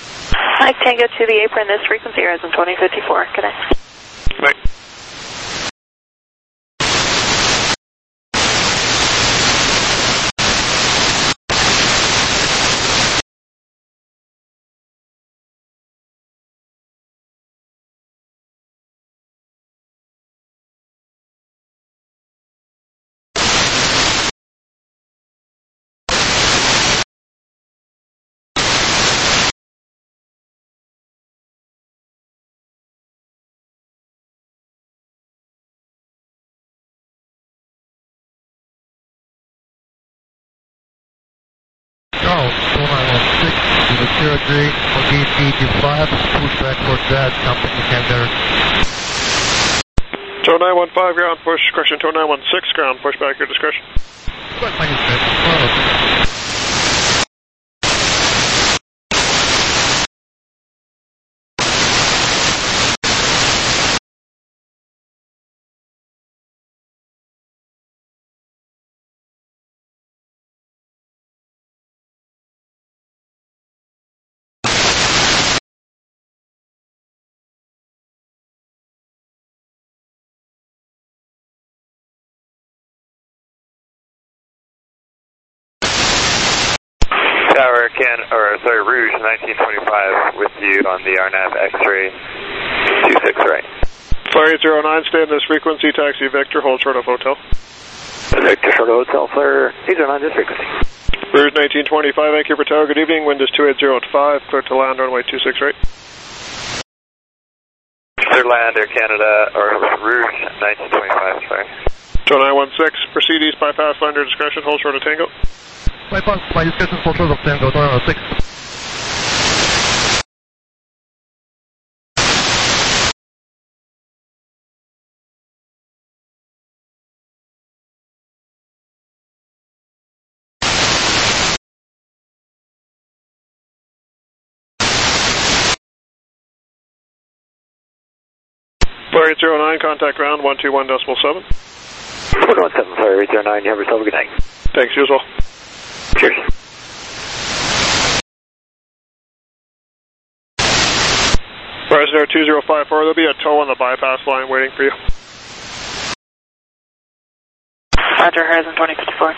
Mike Tango to the apron, this frequency, Horizon 2054, good night. Night. 903, OGC25, push back for that, company standard. Tow 915 ground, push, correction, Tow 916 ground, push back your discretion. Tower Rouge 1925 with you on the RNAV X-ray 26 right. Flare 809, stay in this frequency, taxi Victor, hold short of hotel. Victor, short of hotel, Flare 809, this frequency. Rouge 1925, Vancouver Tower, good evening, wind is 280 at 5, clear to land, runway 26 right. Clear land, Air Canada, or Rouge 1925, sorry. Tow 916, proceed east bypass, line your discretion, hold short of Tango. Bypass, my discretion, hold short of Tango, 916. Flare 809, contact ground 121.7. 117, Flare 809, you have yourself a good night. Thanks, you as well. Cheers. Fresno 2054, there'll be a tow on the bypass line waiting for you. Roger, Horizon 2054.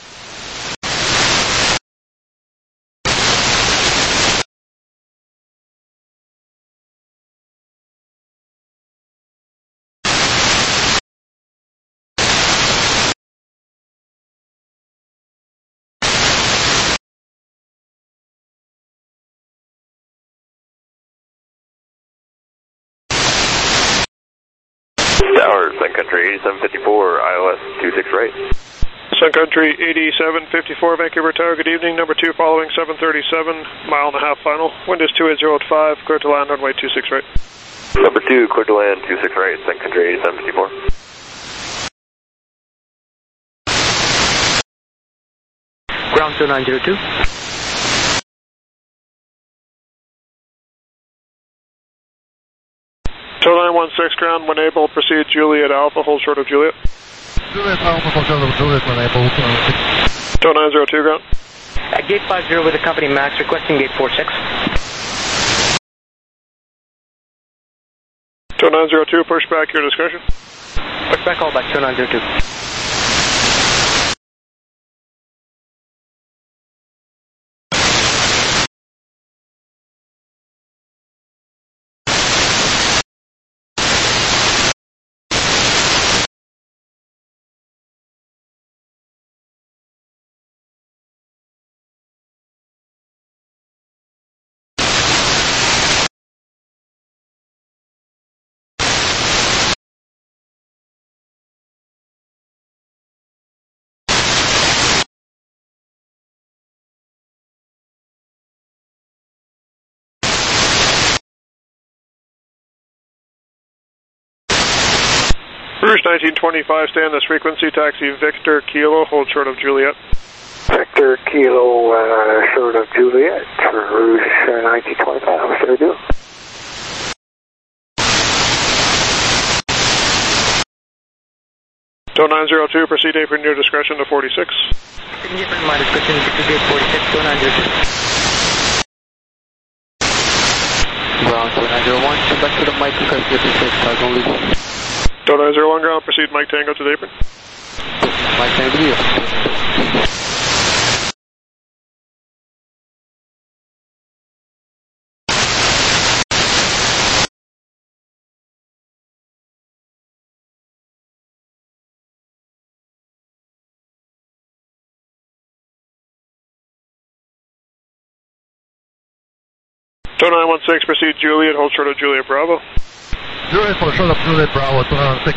Tower, Sun Country 8754, ILS 26 right. Sun Country 8754, Vancouver Tower, good evening, number 2 following 737, mile and a half final, wind is 280 at 5, clear to land, runway 26 right. Number 2, clear to land 26 right, Sun Country 8754. Ground 2902. Tow 916 ground, when able, proceed Juliet Alpha, hold short of Juliet. Juliet Alpha, hold short of Juliet, when able, Tow 902 ground. At gate 50 with the company max, requesting gate 46. Tow 902, push back your discretion. Push back all back, 2902. Rouge 1925, stay on this frequency, taxi Victor Kilo, hold short of Juliet. Victor Kilo, short of Juliet, Rouge 1925, what should I do? Tow 902, proceed apron your discretion to 46. Apron my discretion to gate 46, 2902. Ground 2901, come back to the mic because this is cargo lead. Tow 901 ground, proceed Mike Tango to the apron. Mike Tango to you. Tow 916, proceed Juliet, hold short of Juliet Bravo. Juliet, hold short of Juliet Bravo, 206.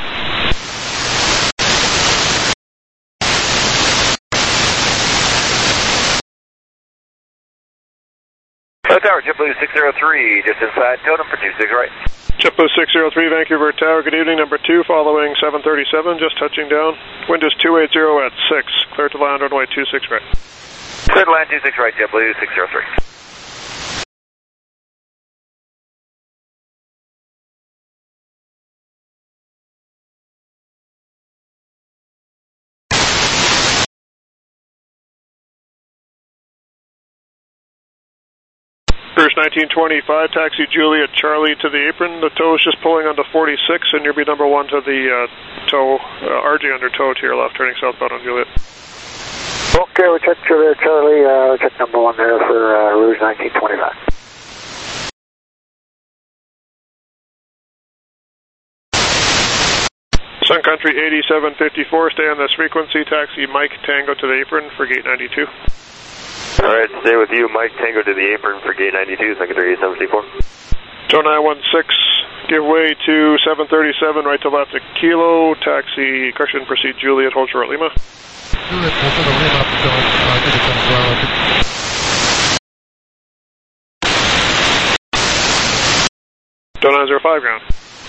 Tower, JetBlue 603, just inside Totem for 26 right. JetBlue 603, Vancouver Tower, good evening, number 2, following 737, just touching down. Wind is 280 at 6, clear to land runway 26 right. Clear to land 26 right, JetBlue 603. Rouge 1925, taxi Juliet Charlie to the apron. The tow is just pulling onto 46, and you'll be number 1 to the tow, RG under tow to your left, turning southbound on Juliet. Okay, we'll check Juliet Charlie, check number 1 there for Rouge 1925. Sun Country 8754, stay on this frequency, taxi Mike Tango to the apron for gate 92. Alright, stay with you, Mike Tango to the apron for gate 92, Sun Country 8754. Tow 916, give way to 737, right to left at Kilo, taxi, correction, proceed Juliet, hold short Lima. Juliet, hold short Lima, I think it's on Tow 905 ground.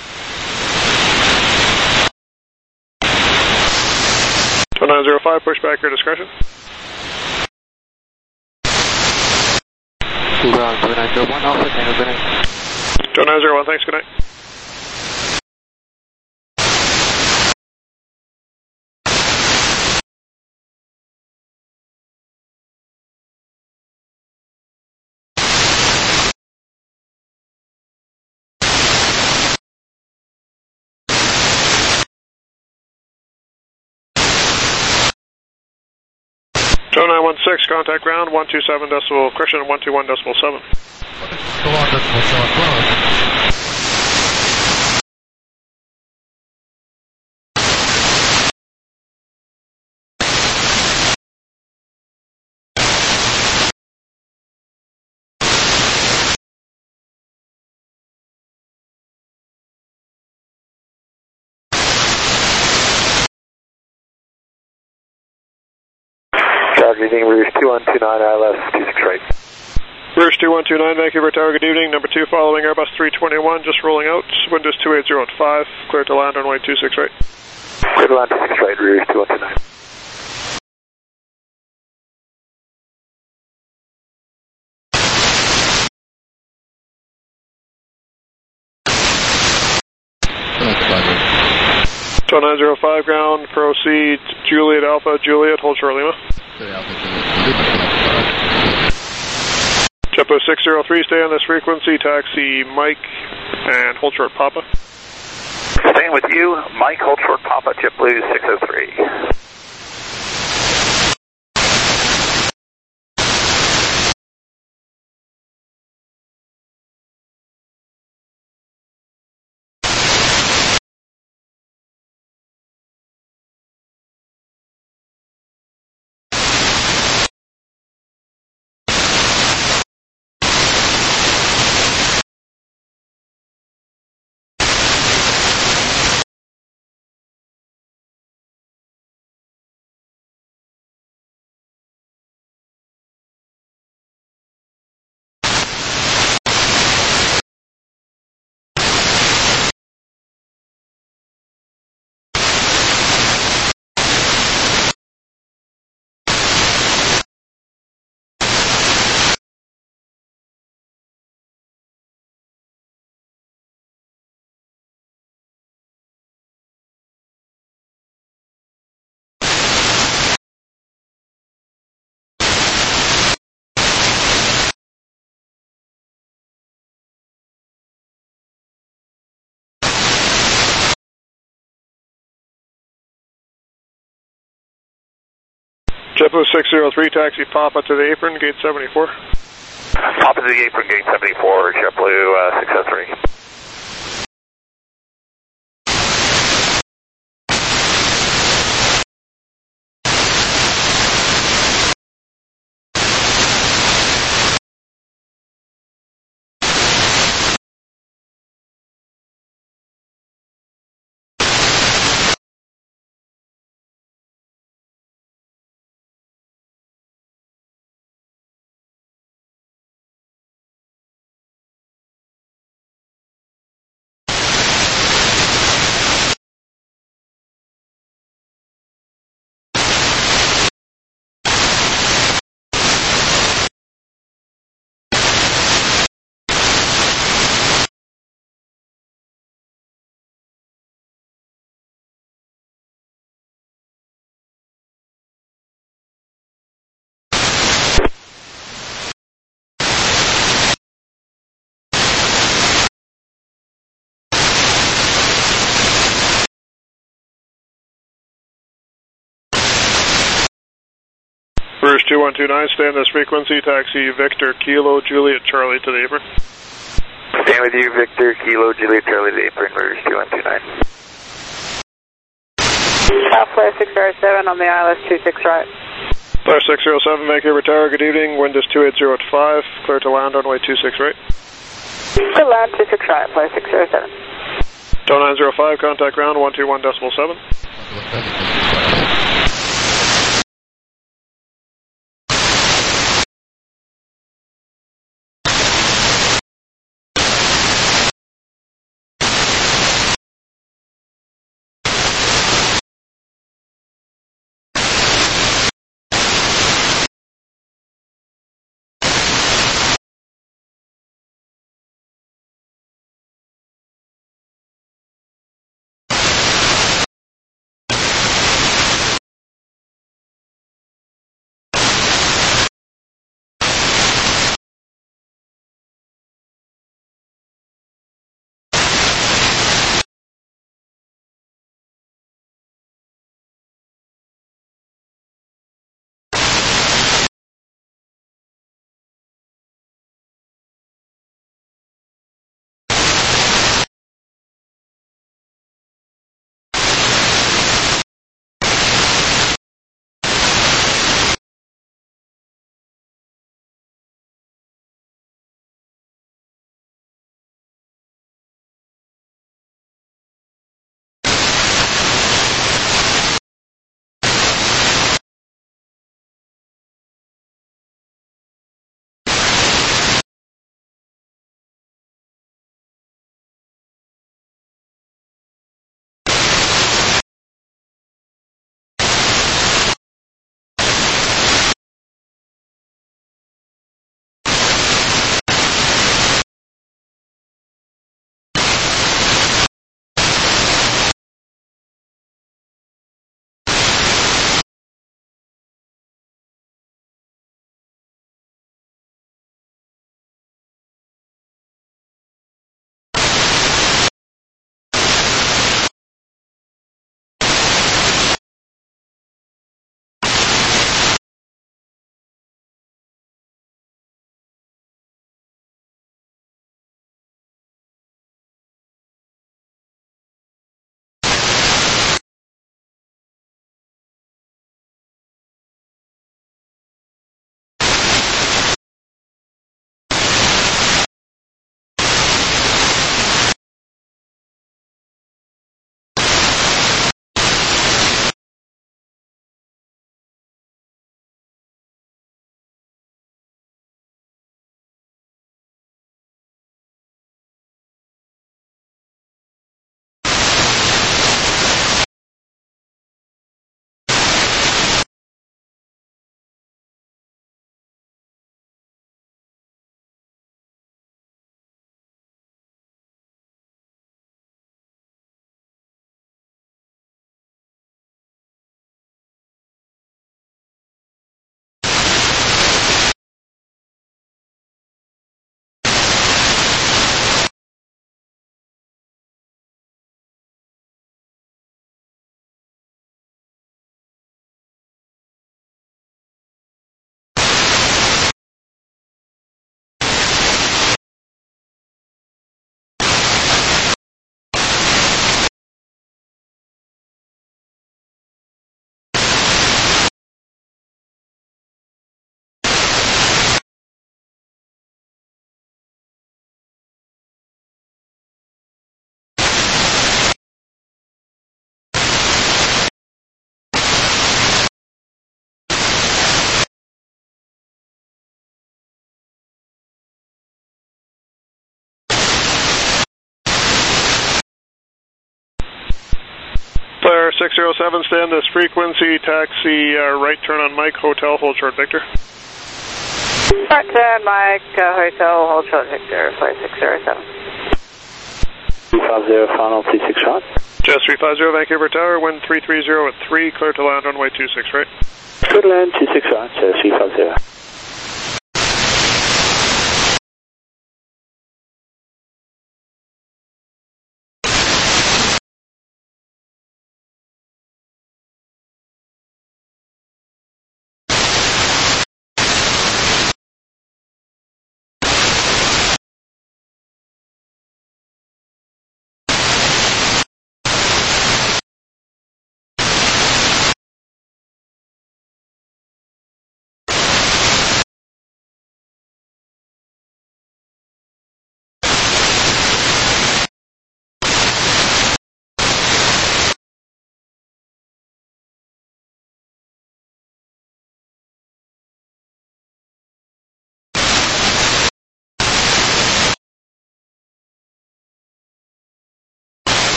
Tow 905, push back your discretion. Ground 2901, Alpha Tango, good night. Tow 901, thanks, good night. Tow 916, contact ground 127 decimal, correction 121 decimal 7. Go on decimal 7, ground. Greeting, Rouge 2129, ILS 26 right. Rouge 2129, Vancouver Tower, good evening. Number 2, following Airbus 321, just rolling out. Wind is 280 at 5, clear to land runway 26 right. Clear to land 26 right, Rouge 2129. Tow 905 ground, proceed Juliet Alpha Juliet, hold short Lima. JetBlue 603, stay on this frequency, taxi Mike and hold short Papa. Staying with you, Mike, hold short Papa, JetBlue 603. JetBlue 603, taxi Papa to the apron, gate 74. Papa to the apron, gate 74, JetBlue 603. Rouge 2129, stay on this frequency, taxi Victor Kilo Juliet Charlie to the apron. Stand with you, Victor Kilo Juliet Charlie to the apron, Rouge 2129. Southwest 607 on the ILS 26 right. Flare 607, Vancouver Tower, good evening, wind is 280 at 5, clear to land, runway 26 right. Good land, 26 right, Flare 607. Tow 905, contact ground 121.7. Flare 607, stay on this frequency, taxi right turn on Mike, hotel, hold short Victor. Right turn Mike, hotel, hold short Victor, Flare 607. 350, final 26 shot. Just 350, Vancouver Tower, wind 330 at 3, clear to land, runway 26 right. Good land, 26 shots, 350.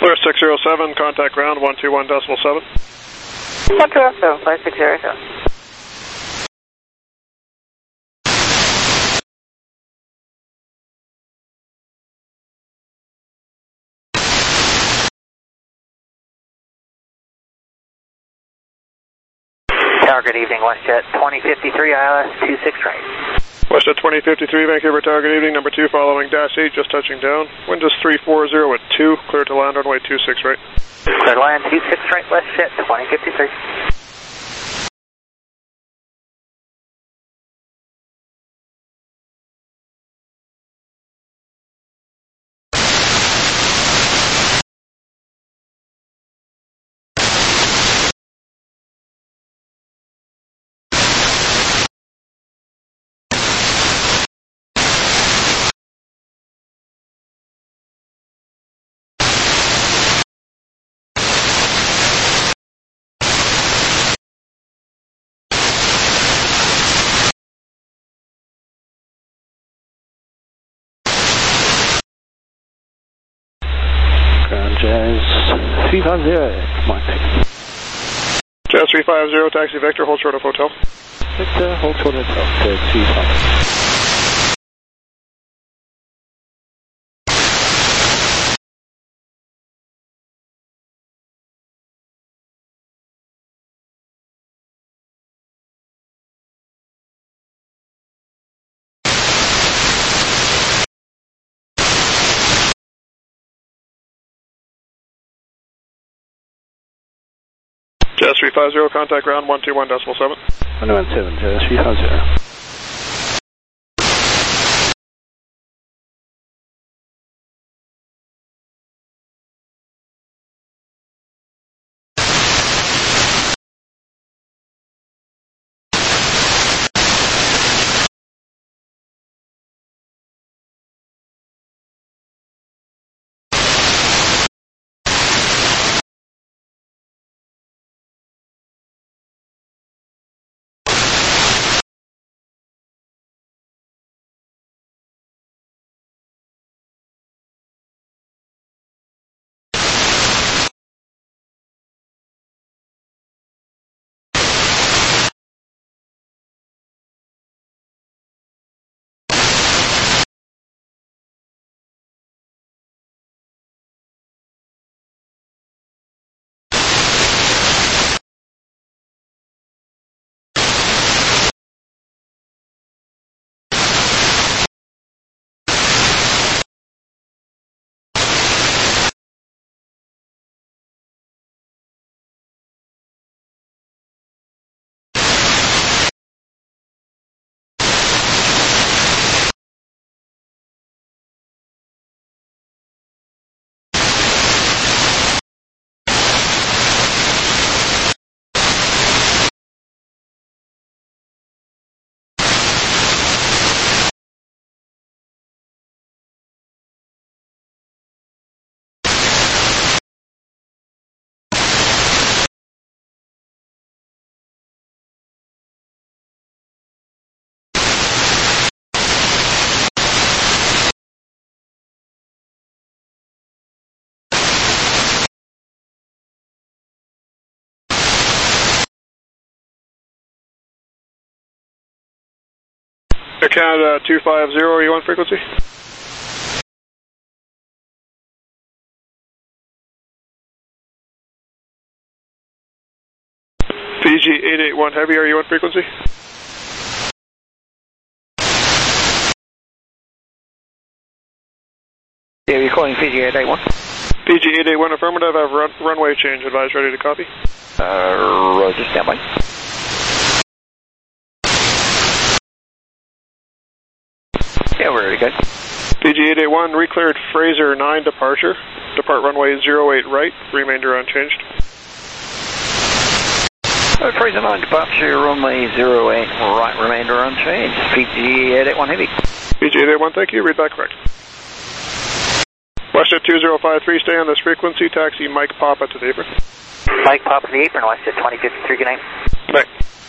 Clear 607, contact ground 121.7. 127, flight 607. Tower, good evening, WestJet 2053, ILS 26 right. WestJet 2053, Vancouver Tower, good evening, number 2 following -8, just touching down. Wind is 340 at 2, clear to land runway 26 right. Clear to land 26 right, WestJet 2053. Jazz 350, Mike. Jazz 350, taxi Vector, hold short of hotel. Victor, hold short of hotel, 350. Jazz 350, contact ground 121.7. 117, Jazz 350. Air Canada 250, are you on frequency? Fiji 881 Heavy, are you on frequency? Yeah, you're calling Fiji 881? Fiji 881 affirmative, I have runway change, advise ready to copy. Roger, standby. Yeah, we're ready, good. Fiji 881, recleared Fraser 9 departure. Depart runway 08 right, remainder unchanged. Fraser 9 departure, runway 08 right, remainder unchanged. Fiji 881 Heavy. Fiji 881, thank you, read back correct. WestJet 2053, stay on this frequency, taxi Mike Papa to the apron. Mike Papa to the apron, WestJet 2053, good night. Night.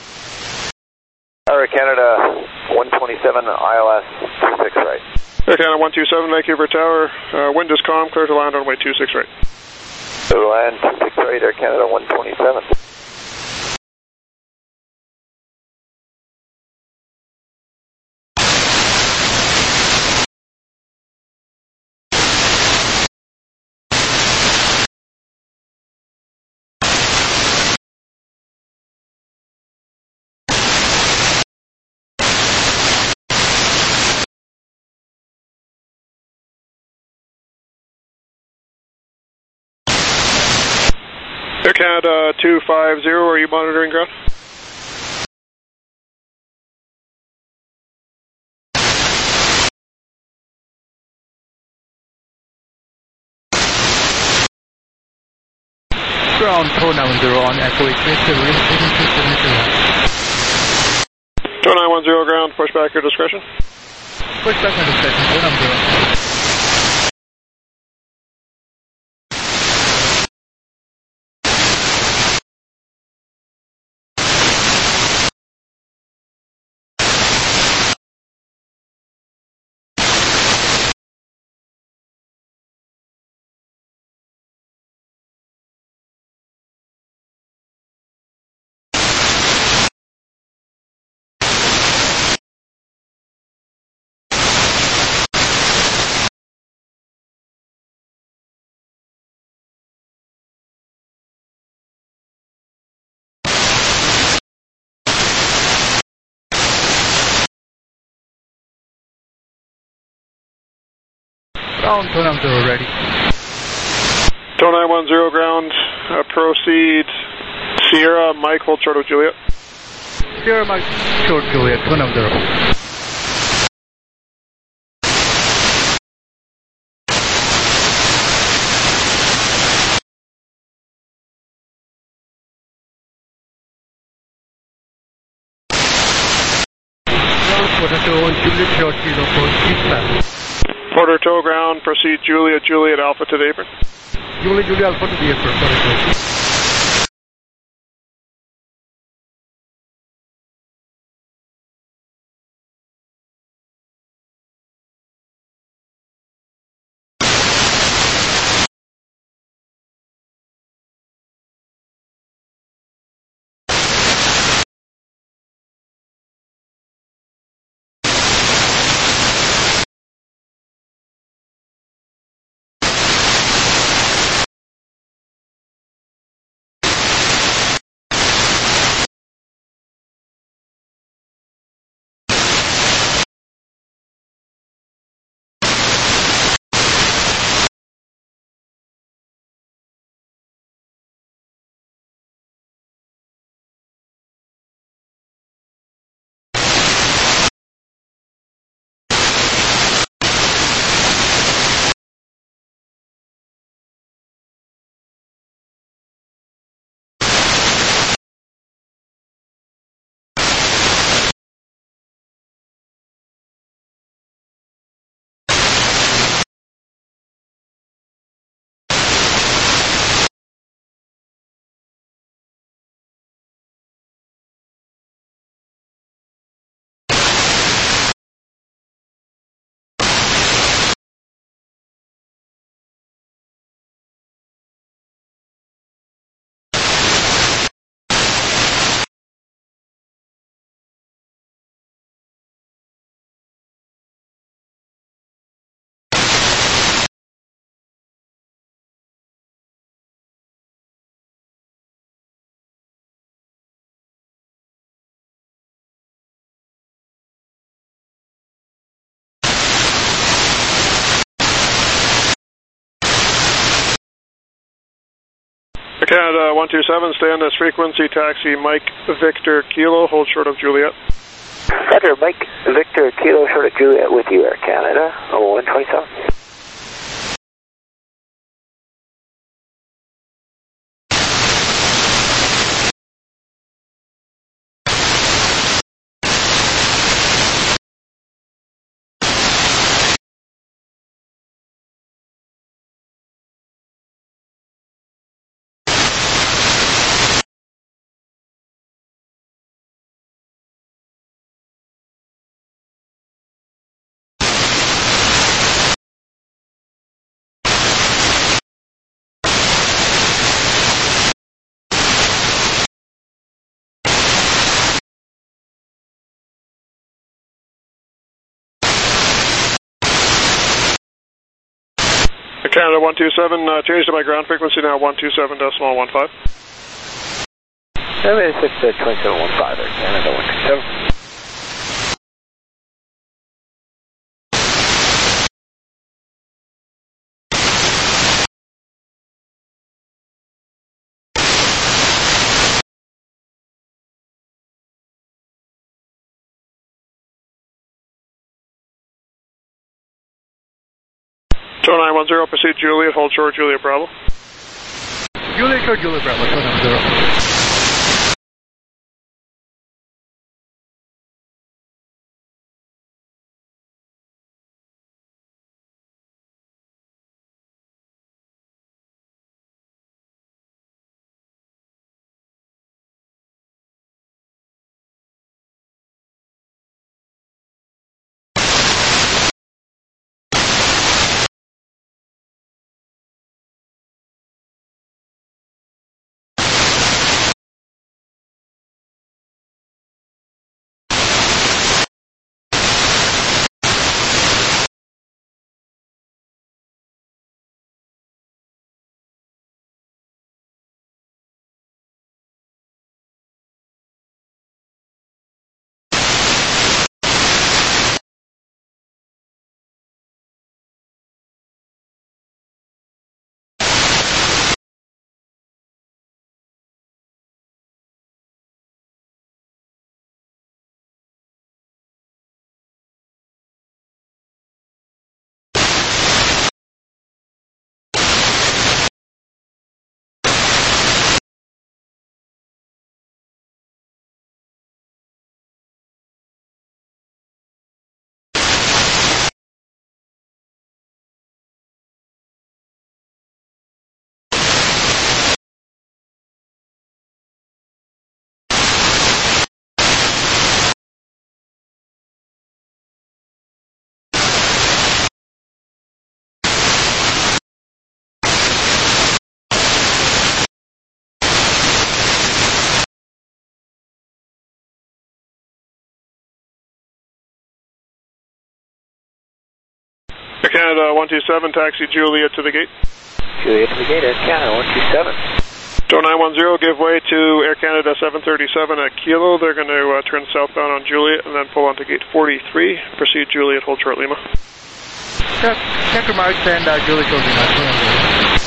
Air Canada 127, ILS 26 right. Air Canada 127, Vancouver Tower, wind is calm, clear to land runway 26 right. Land 268, Air Canada 127. Air Canada 250, are you monitoring ground? Ground 490 on Echo X-ray, Tow 910 ground, push back your discretion. Push back my discretion, 490. Ground 490 ready. Tow 910 ground, proceed. Sierra, Mike, hold short of Juliet. Sierra, Mike, short Juliet, 490. Porter tow ground, proceed Juliet, Juliet Alpha to the apron. Juliet Alpha to the apron, sorry. Canada 127, stay on this frequency, taxi Mike Victor Kilo, hold short of Juliet. Roger, Mike Victor Kilo, short of Juliet with you, Air Canada 127. Canada 127, change to my ground frequency now, 127.15. 786-2715, Air Canada 127. Tow 910, proceed Juliet, hold short Juliet Bravo. Juliet short Juliet Bravo, tow 910. Air Canada 127, taxi Juliet to the gate. Juliet to the gate, Air Canada 127. Tow 910, give way to Air Canada 737 at Kilo. They're going to turn southbound on Juliet and then pull onto gate 43. Proceed Juliet, hold short Lima. Check remarks and Juliet short Lima, tow 910.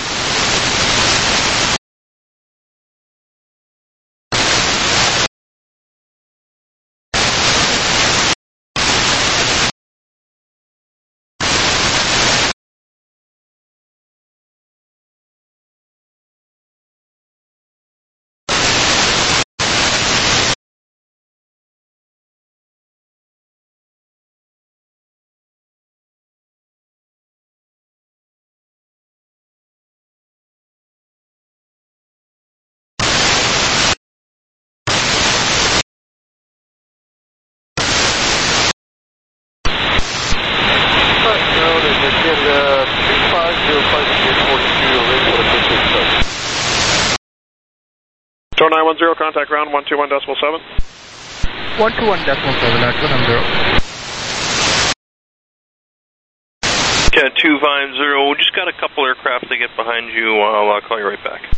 Tow 910, contact ground 121.7. 121.7, tow 910. Cat 250, we just got a couple aircraft to get behind you. I'll call you right back.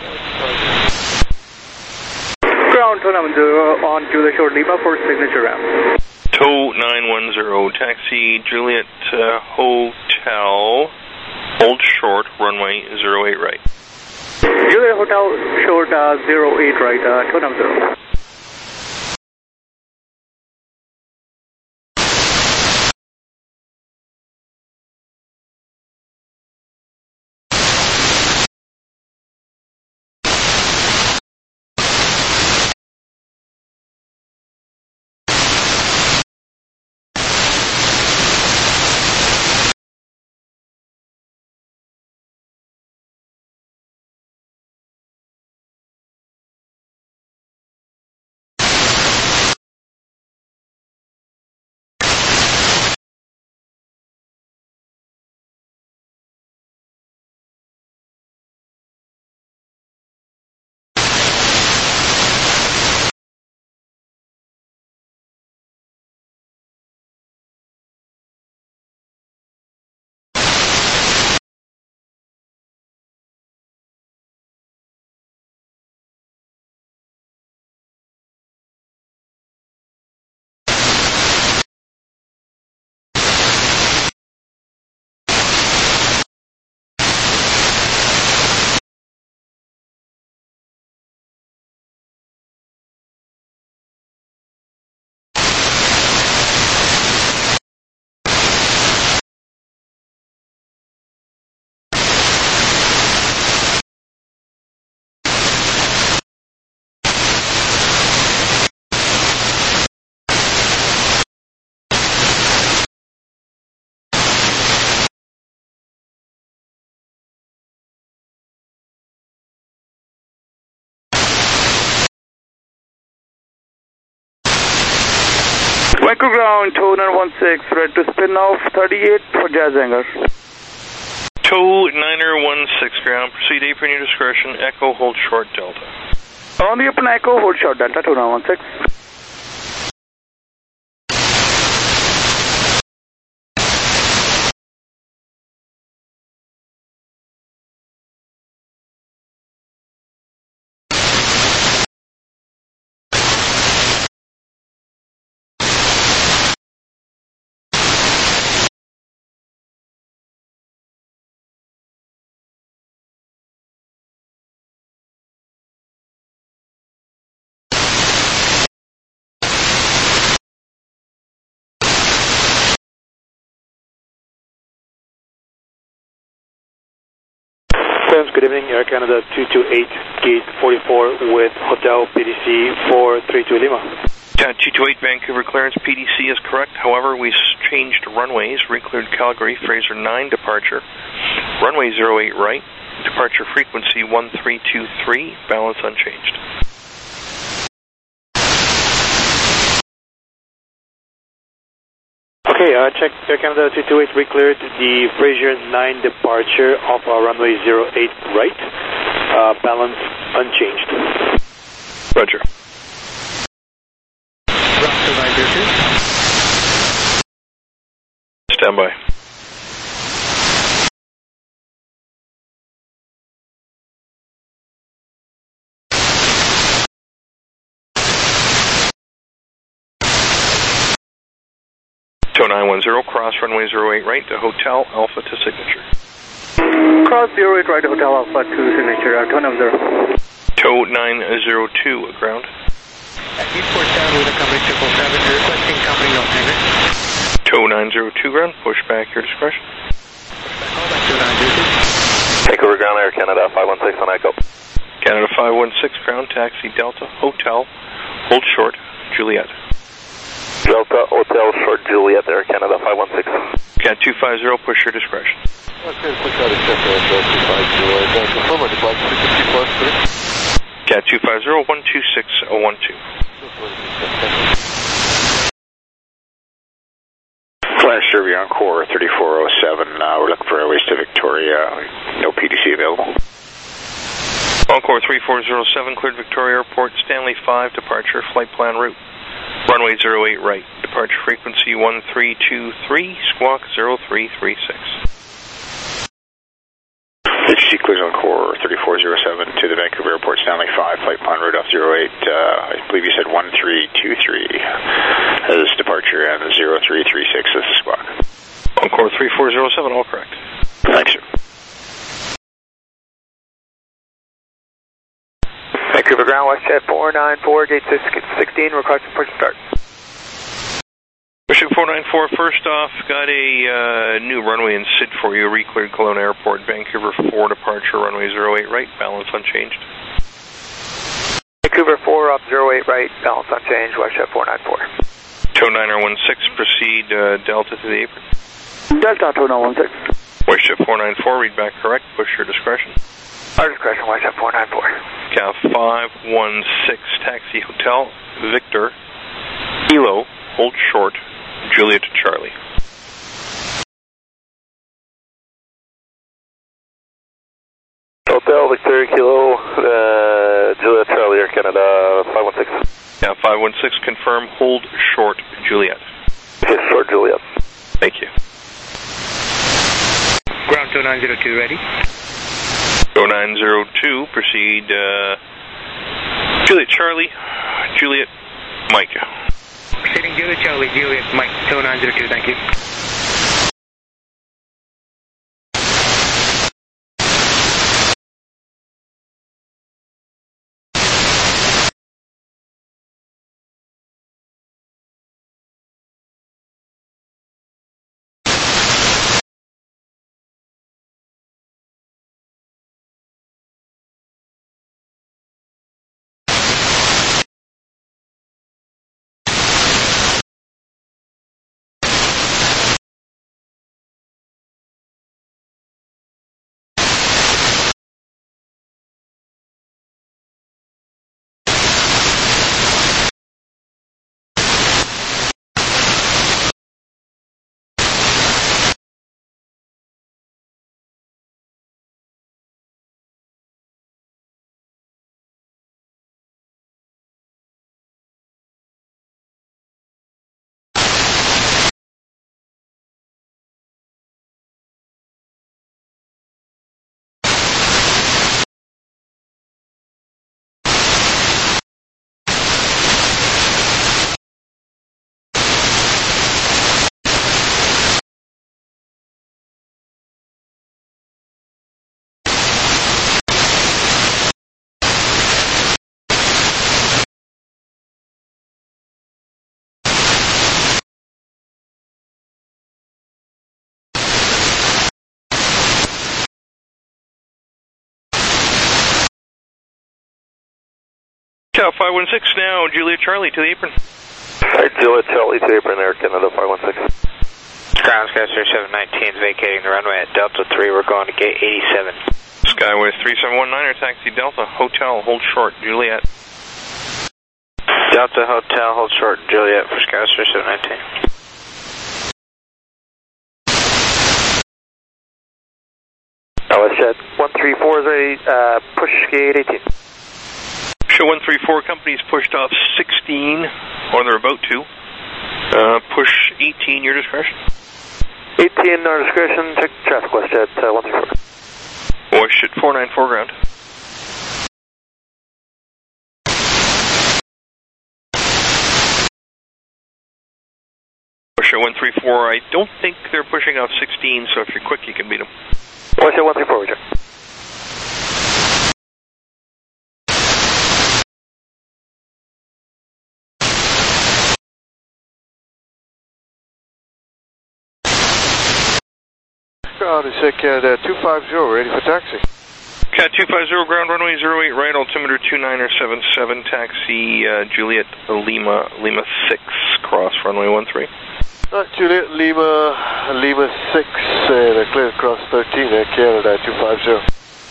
Ground 290 on Juliet Short Lima for signature ramp. Tow 910, taxi Juliet Hotel, hold short, runway 08 right. Juliet Hotel Short 08 right, 290. Vancouver ground, tow 916, ready to spin off 38 for Jazz Hangar. Tow 916 ground, proceed apron your discretion, Echo, hold short Delta. On the open Echo, hold short Delta, tow 916. Good evening, Air Canada 228, gate 44 with Hotel PDC 432 Lima. 228 Vancouver clearance, PDC is correct. However, we changed runways, recleared Calgary, Fraser 9 departure, runway 08 right, departure frequency 1323, balance unchanged. Okay, check Air Canada 228 recleared the Fraser 9 departure off runway 08 right, balance unchanged. Roger. Stand by. Tow 910, cross runway 08 right to Hotel Alpha to signature. Cross 08 right to Hotel Alpha to signature, tow 90. Tow 902, ground. Eastport down with a company 777, requesting company no hangar. Tow 902, ground, push back your discretion. Vancouver ground, Air Canada 516 on Echo. Canada 516, ground, taxi Delta, Hotel, hold short, Juliet. Delta, Hotel, short Juliet, Air Canada 516. Cat 250, push your discretion. Okay, push out a check Air 250, confirm our departure frequency plus 3. Cat 250, 126012. Flash survey on core 3407, we're looking for airways to Victoria, no PDC available. Encore 3407, cleared Victoria Airport, Stanley 5, departure, flight plan route. Runway 08 right, departure frequency 1323, squawk 0336. HC clears on core 3407 to the Vancouver Airport, Stanley 5, flight plan route off 08, I believe you said 1323 as departure and 0336 as the squawk. Encore 3407, all correct. Thanks, sir. Vancouver ground, WestJet 494, gate 16, requesting push start. Mission 494, first off, got a new runway in SID for you, recleared Kelowna Airport, Vancouver 4 departure, runway 08 right, balance unchanged. Vancouver 4 up 08 right, balance unchanged, WestJet 494. Tow 916, proceed Delta to the apron. Delta, tow 916. WestJet 494, read back correct, push your discretion. Our discretion, WestJet 494. Cal 516, taxi Hotel, Victor, Kilo, hold short, Juliet to Charlie. Hotel, Victor, Kilo, Juliet, Charlie, Air Canada 516. Yeah, 516, confirm, hold short, Juliet. Yes, short, Juliet. Thank you. Ground 2902, ready? 0902, proceed Juliet Charlie, Juliet Mike. Proceeding Juliet Charlie, Juliet Mike, 2902, thank you. Chow 516 now, Juliet Charlie to the apron. Alright, Juliet Charlie to the apron, Air Canada 516. Ground Skyster 719 vacating the runway at Delta 3. We're going to gate 87. Skyway 3719er, taxi Delta, hotel, hold short, Juliet. Delta Hotel, hold short, Juliet for Skyster 719. WestJet 134 is ready, push gate 18. Show 134, company's pushed off 16, or they're about to. Push 18, your discretion. 18, our discretion, check traffic, WestJet 134. WestJet 494 ground. WestJet 134, I don't think they're pushing off 16, so if you're quick, you can beat them. WestJet 134, we check. Ground is Canada 250, ready for taxi. Cat 250, ground runway 08 right, altimeter 2977, taxi Juliet Lima 6, cross runway 13. Juliet Lima 6, and clear across 13, Canada 250.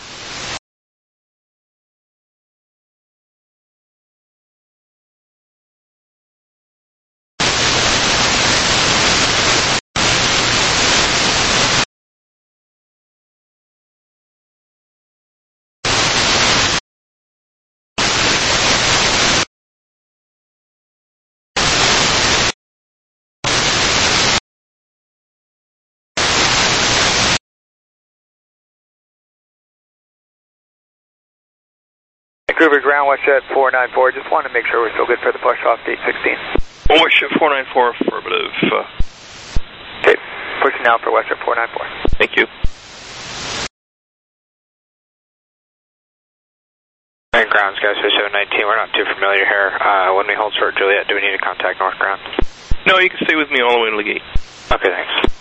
Vancouver ground, WestJet 494. Just want to make sure we're still good for the push off gate 16. WestJet 494, affirmative. Okay, pushing now for WestJet 494. Thank you. And ground Skyster 719, we're not too familiar here. When we hold short Juliet, do we need to contact North Ground? No, you can stay with me all the way to the gate. Okay, thanks.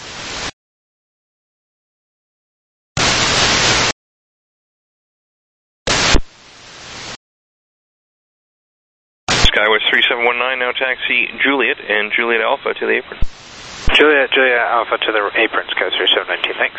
Skyway 3719, now taxi Juliet and Juliet Alpha to the apron. Juliet Alpha to the apron, Skyster 719, thanks.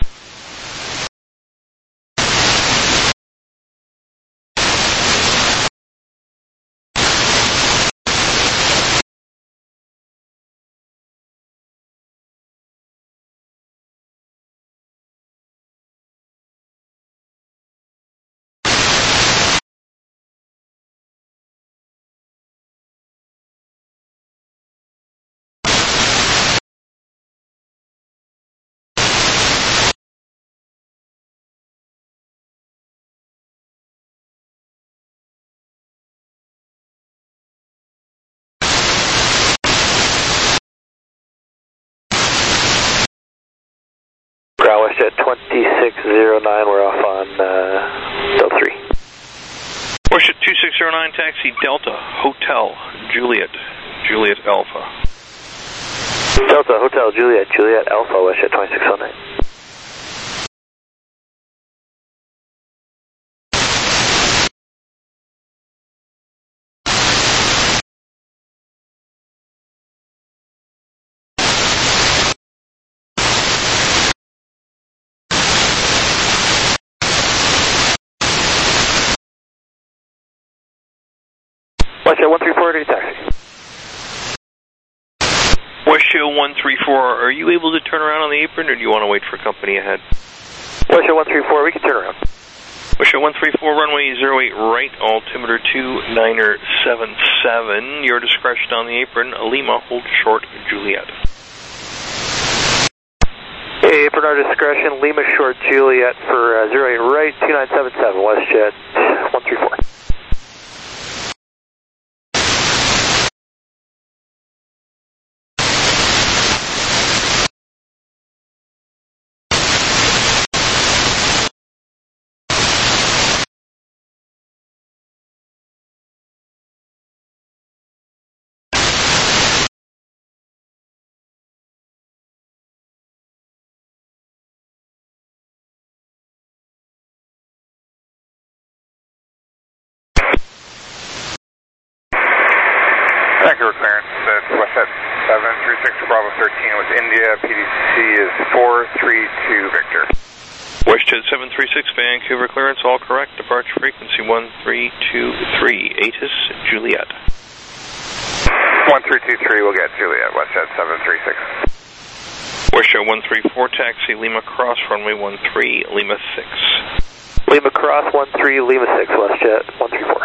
Ground WestJet 2609, we're off on Delta 3. WestJet 2609, taxi Delta, Hotel, Juliet Alpha. Delta, Hotel, Juliet Alpha, WestJet 2609. WestJet 134, ready to taxi. WestJet 134, are you able to turn around on the apron, or do you want to wait for company ahead? WestJet 134, we can turn around. WestJet 134, runway 08 right, altimeter 2977, your discretion on the apron, Lima, hold short, Juliet. Hey, apron our discretion, Lima short Juliet for 08 right, 2977, WestJet 134. Vancouver clearance. That's WestJet 736 Bravo 13 with India. PDC is 432 Victor. WestJet 736 Vancouver clearance, all correct. Departure frequency 1323. ATIS Juliet. 1323 will get Juliet, WestJet 736. WestJet 134 taxi Lima Cross runway 13 Lima 6. Lima Cross 13 Lima 6, WestJet 134.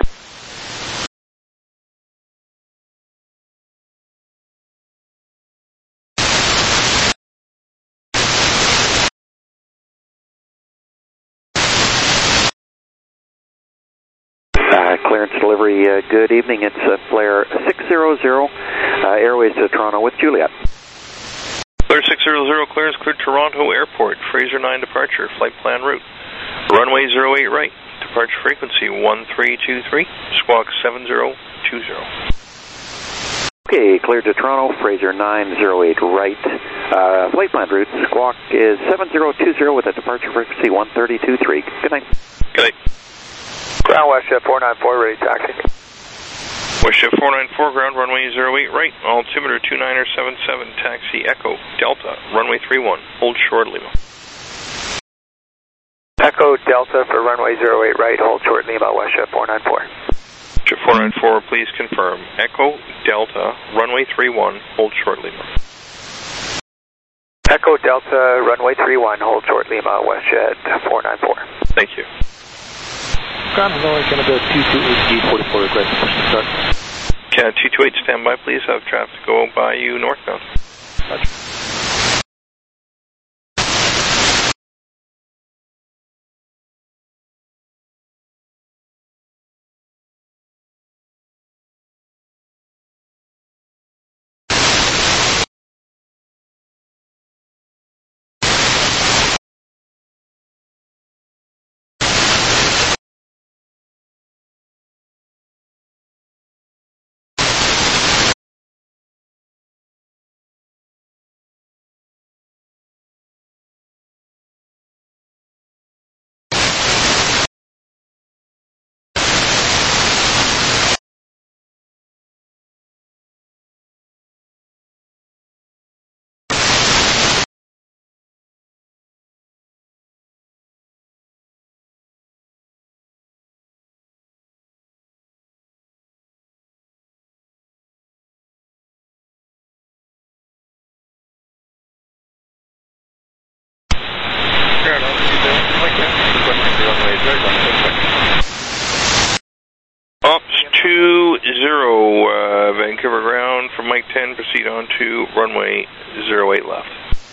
Clearance delivery, good evening. It's Flare 600, Airways to Toronto with Juliet. Flare 600, clearance cleared Toronto Airport, Fraser 9 departure, flight plan route. Runway 08 right, departure frequency 1323, squawk 7020. Okay, cleared to Toronto, Fraser 908 right. Flight plan route, squawk is 7020 with a departure frequency 1323. Good night. Good night. Ground WestJet 494, ready taxi. WestJet 494, ground runway 08 right, altimeter 2977, taxi Echo Delta, runway 31, hold short Lima. Echo Delta for runway 08 right, hold short Lima, WestJet 494. WestJet 494, please confirm. Echo Delta, runway 31, hold short Lima. Echo Delta, runway 31, hold short Lima, WestJet 494. Thank you. Ground hello, Canada 228D44 request push to start. Canada 228, stand by please, have traffic go by you northbound. Roger. Ops 20, Vancouver ground from Mike 10, proceed on to runway 08 left.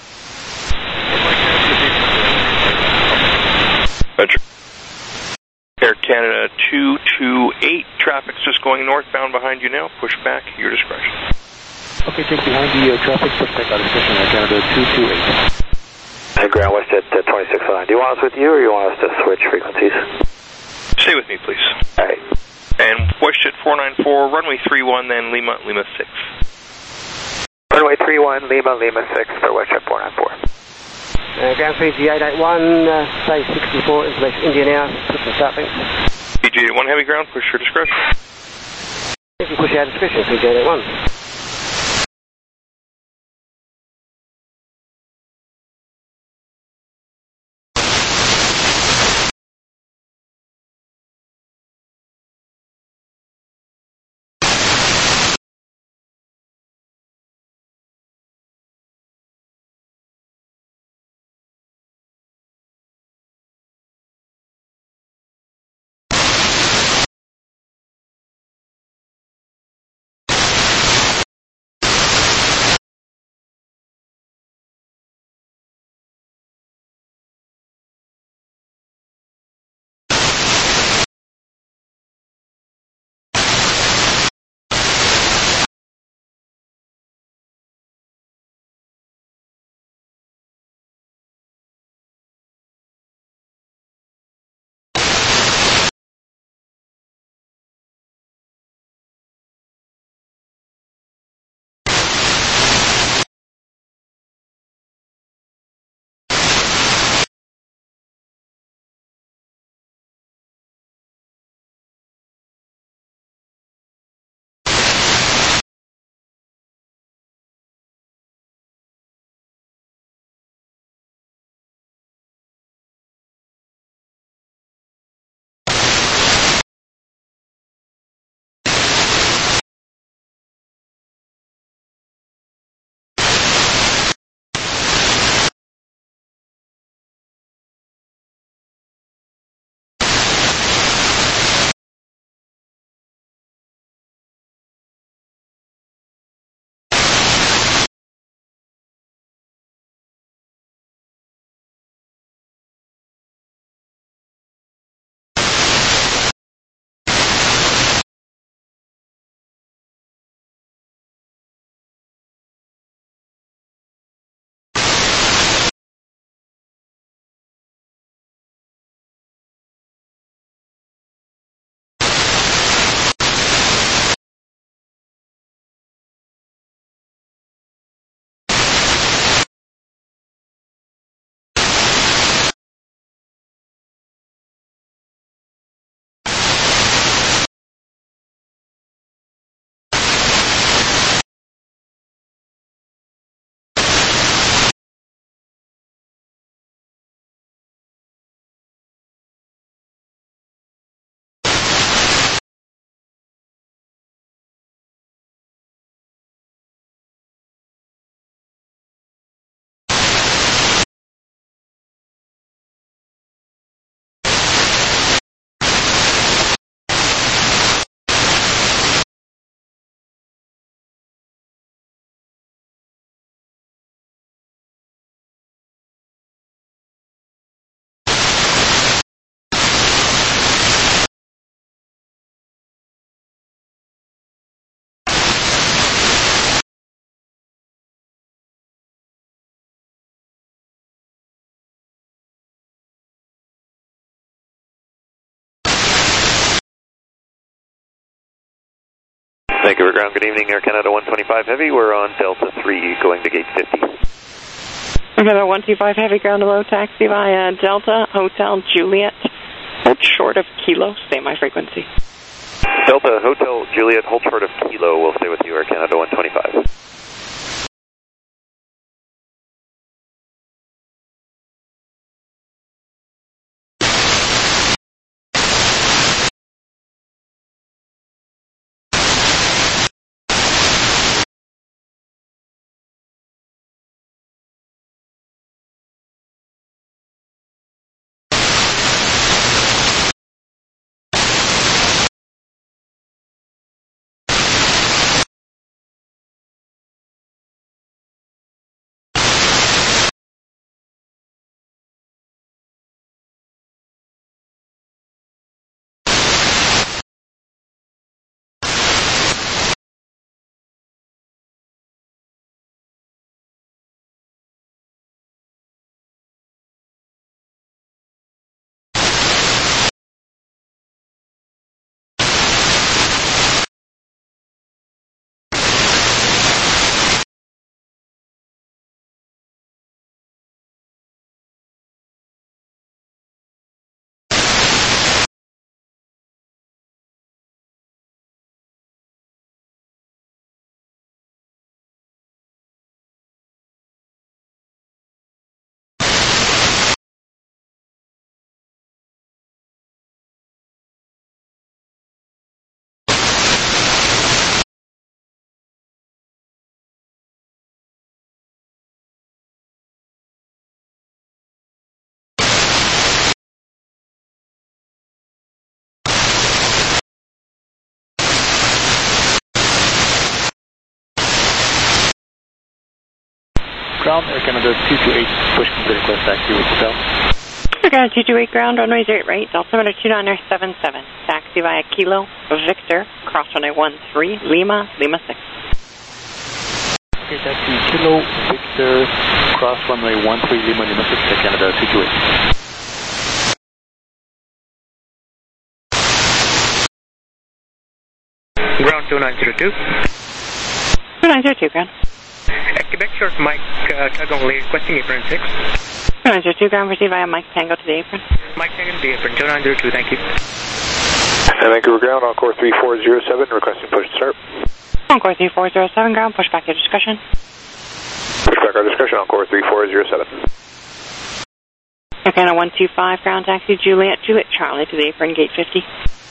Air Canada 228, traffic's just going northbound behind you now, push back, your discretion. Okay, take behind the traffic, push back out of discretion, Air Canada 228. Hey, ground WestJet 2609. Do you want us with you or you want us to switch frequencies? Stay with me, please. All right. And WestJet 494, runway 31, then Lima 6. Runway 31, Lima 6 for WestJet 494. Ground 3881, say 64, information India now, push and start, thanks. PG81 heavy ground, push your discretion. If you push out discretion, PG81. Vancouver ground, good evening, Air Canada 125 Heavy. We're on Delta 3 going to gate 50. Canada 125 Heavy ground below, taxi via Delta Hotel Juliet. Hold short of Kilo, stay my frequency. Delta Hotel Juliet, hold short of Kilo. We'll stay with you, Air Canada 125. Ground, Air Canada 228, push complete request taxi with hotel. Air Canada 228 ground, runway 08 right, altimeter 29977. Taxi via Kilo, Victor, cross runway 13, Lima, Lima 6. Okay, taxi Kilo, Victor, cross runway 13, Lima, Lima 6, Air Canada 228. Ground 2902. 2902 ground. Quebec short Mike Kagong requesting apron 6. 2902 ground, proceed via Mike Tango to the apron. Mike Tango to the apron, 2902, thank you. Vancouver ground, Encore 3407, requesting push to start. Encore 3407 ground, push back your discretion. Push back our discretion, Encore 3407. Air Canada 125 ground, taxi Juliet, Juliet Charlie to the apron, gate 50.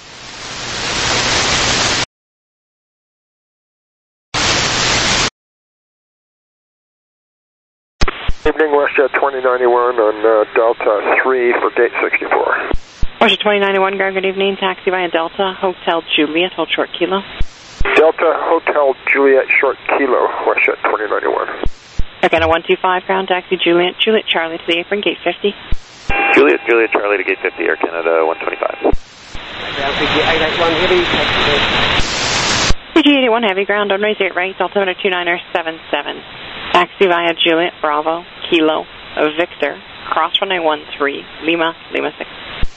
Evening, WestJet 2091 on Delta 3 for gate 64. WestJet 2091 ground, good evening, taxi via Delta Hotel Juliet, hold short Kilo. Delta Hotel Juliet short Kilo, WestJet 2091. Air Canada 125 ground, taxi Juliet, Juliet Charlie to the apron, gate 50. Juliet Charlie to gate 50, Air Canada 125. Ground PG881 heavy, taxi. PG81 heavy ground, runway 08 right, altimeter 2977. Taxi via Juliet, Bravo, Kilo, Victor, cross runway 13, Lima, Lima 6.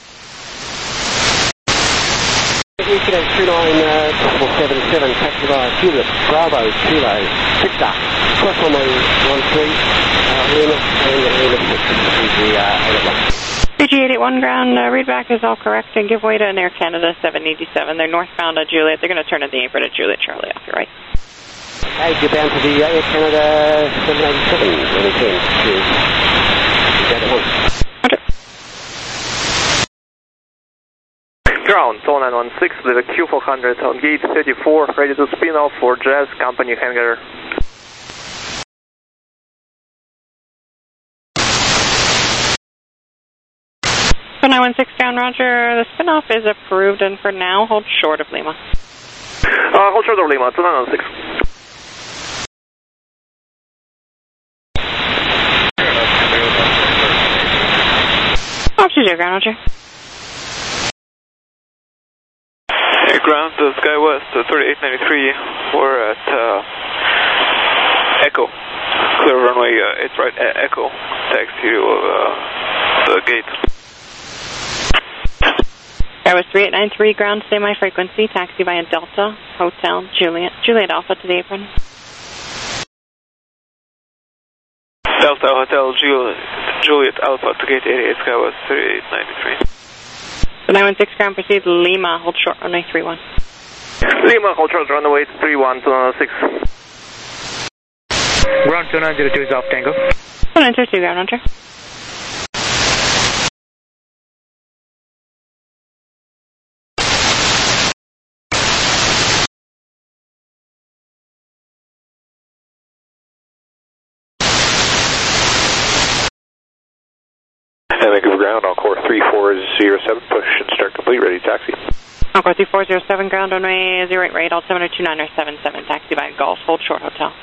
EQD 2977, taxi via Juliet, Bravo, Kilo, Victor, cross runway 13, Lima, and Lima 6, PG81 ground, readback is all correct, and give way to an Air Canada 787. They're northbound at Juliet. They're going to turn at the apron at Juliet Charlie off your right. Okay, get down to the Air Canada 787, when we can. Ground, 0916, with a Q400 on gate 34, ready to spin off for Jazz Company hangar. So 916 ground, roger. The spin-off is approved, and for now, hold short of Lima. Hold short of Lima, 2916. Option 0 ground, roger. Hey, ground, SkyWest 3893. We're at Echo. Clear runway 8 right at Echo. Taxi to the gate. That was 3893, ground, stay my frequency, taxi via Delta, Hotel, Juliet, Juliet Alpha to the apron. Delta, Hotel, Juliet Alpha to gate 88, Sky was 3893. The 916 ground, proceed Lima, hold short, runway 31. Lima, hold short, runway 31 to 6. Ground 2902 is off Tango. 2902, ground, Hunter. Vancouver ground, Encore 3407, push and start complete, ready taxi. Encore 3407, ground, runway 08 right, altimeter 2977, taxi by Golf, hold short, hotel.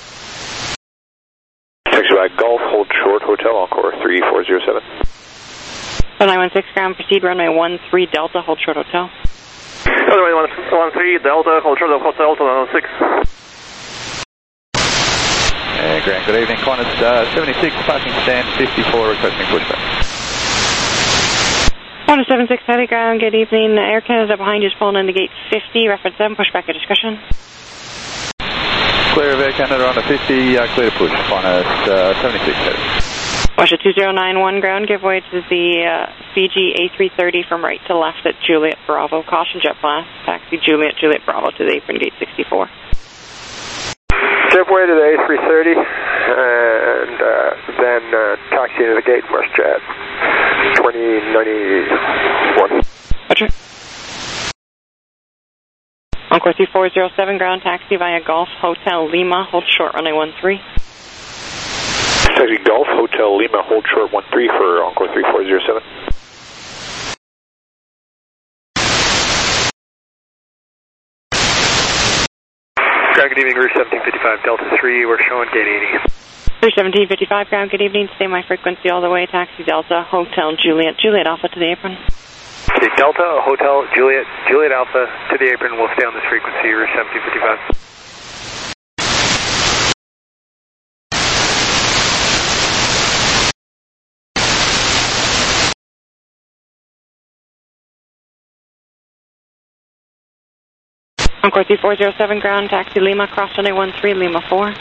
Taxi by Golf, hold short, hotel, Encore 3407. 916 ground, proceed runway 13 Delta, hold short, hotel. Runway 13 Delta, hold short, hotel to 6. Grand, good evening, Qantas 76, parking stand 54, requesting pushback. Qantas 76, heavy ground, good evening. Air Canada behind you is pulling into gate 50, reference 7, pushback at discussion. Clear of Air Canada on the 50, clear to push, Qantas 76, heavy. Russia 2091 ground, give way to the Fiji A330 from right to left at Juliet Bravo. Caution jet blast, taxi Juliet Bravo to the apron, gate 64. Give way to the A330 and then taxi to the gate WestJet 2091. Roger. Encore 3407 ground, taxi via Golf Hotel Lima, hold short runway 13. Taxi Golf Hotel Lima, hold short 13 for Encore 3407. Good evening, Route 1755, Delta 3, we're showing gate 80. Route 1755, ground, good evening, stay my frequency all the way, taxi Delta, Hotel Juliet Alpha to the apron. Okay, Delta, Hotel, Juliet Alpha to the apron, we'll stay on this frequency, Route 1755. Encore 3407 ground, taxi Lima, cross runway 13, Lima 4.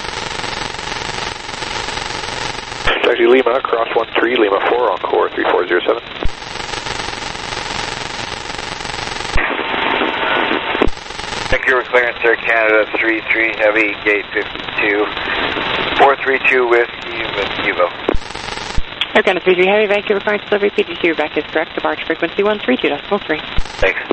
Taxi Lima, cross 13, Lima 4, Encore 3407. Vancouver clearance, Air Canada 33 heavy, gate 52. 432 Whiskey with Evo. Air Canada 33 heavy, Vancouver clearance delivery, PTC back is correct, departure frequency 132.3. Thanks.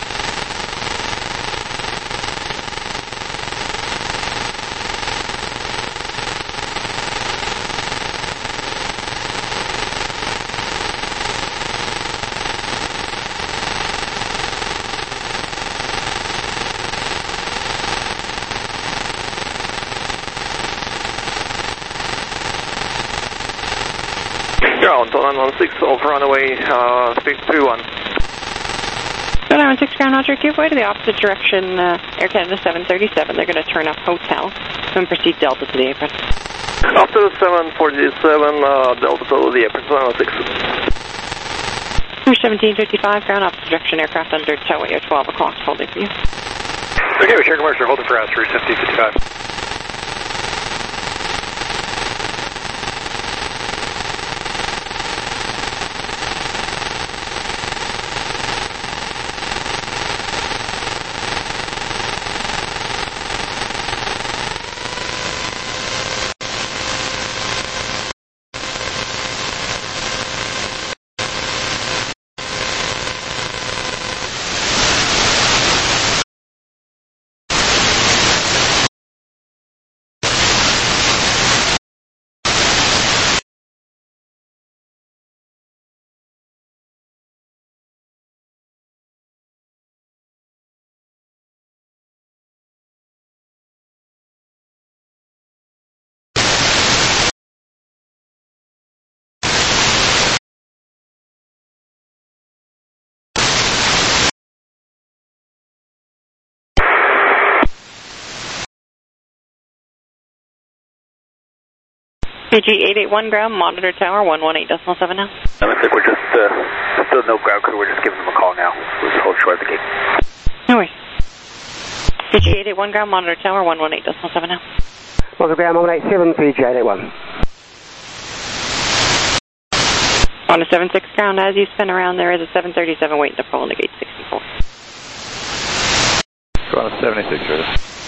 Ground 916, over runway 31. 916 ground, Roger, give way to the opposite direction, Air Canada 737. They're going to turn up Hotel and proceed Delta to the apron. After 747, Delta to the apron, 916. Route 1755, ground, opposite direction, aircraft under tow at your 12 o'clock, holding for you. Okay, we share commercial, holding for us, Route 1755. PG881 ground, monitor tower 118.7 now. I think we're just, still no ground crew, we're just giving them a call now. We'll just hold short of the gate. No worries. PG881 ground, monitor tower 118.7 now. Monitor ground 187, PG881. On a 76 ground, as you spin around, there is a 737 waiting to pull in the gate 64. Go on a 76, Roger.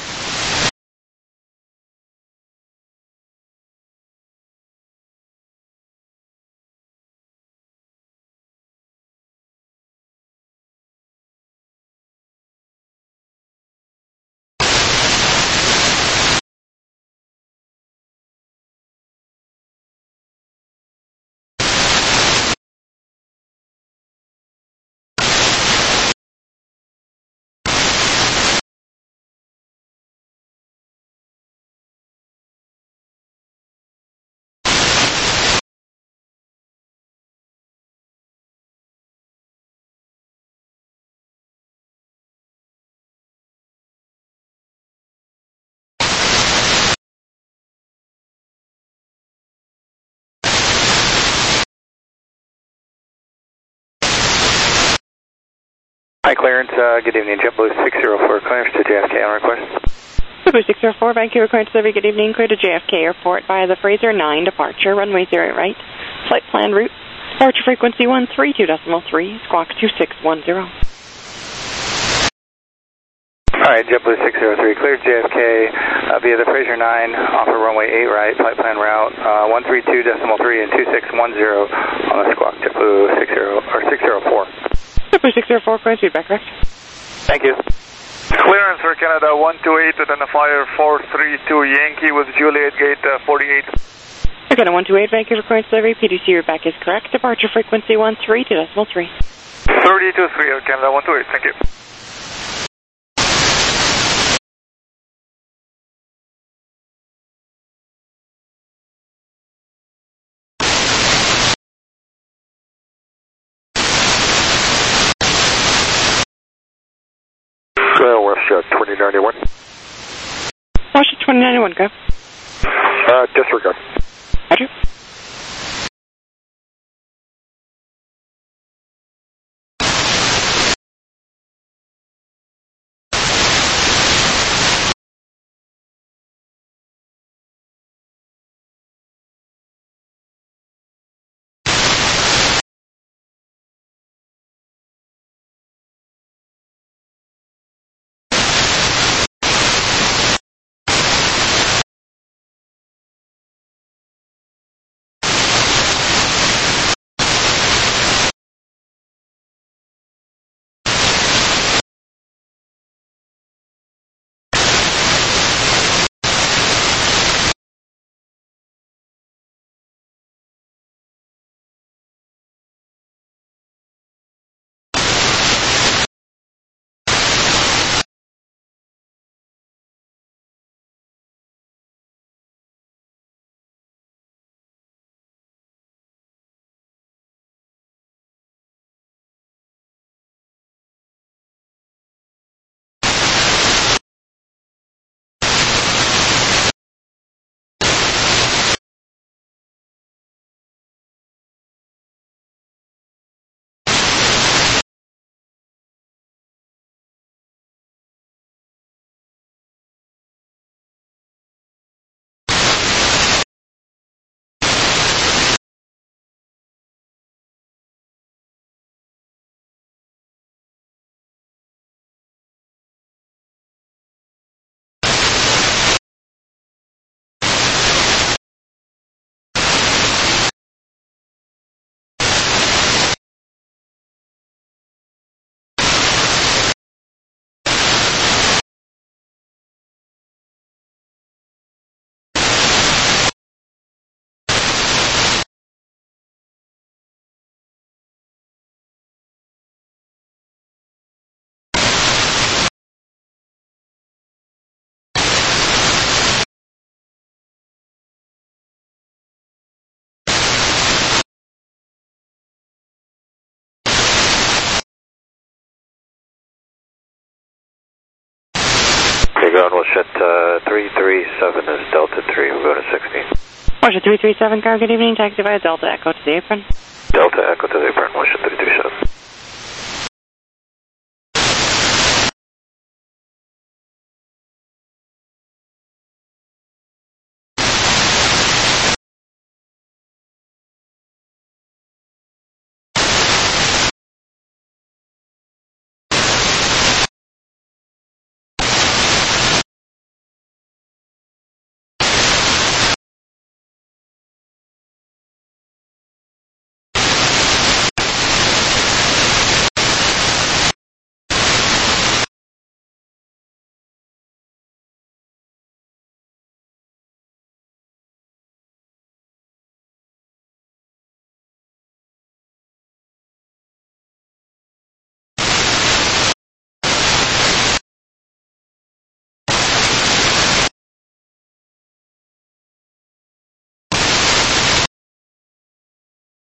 Hi, clearance. Good evening. JetBlue 604 clearance to JFK on request. JetBlue 604, Vancouver Current Survey. Good evening. Clear to JFK Airport via the Fraser 9 departure, runway 08 right. Flight plan route. Departure frequency 132.3, squawk 2610. Alright, JetBlue 603, cleared JFK via the Fraser 9, off of runway 8 right, flight plan route 132.3 and 2610 on the squawk. JetBlue 604. JetBlue 604, clearance feedback, correct. Thank you. Clearance for Canada 128, identifier 432 Yankee with Juliet gate 48. Again, 128, Vancouver Current Survey. PDC feedback is correct. Departure frequency 132.3. 32.3 Canada 128, thank you. WestJet 2091. WestJet 2091, go. Disregard. Roger. Okay, go on, WestJet 337 is Delta 3, we're going to 16. Washington 337, car, good evening. Taxi via Delta Echo to the apron. Delta Echo to the apron, Washington 337.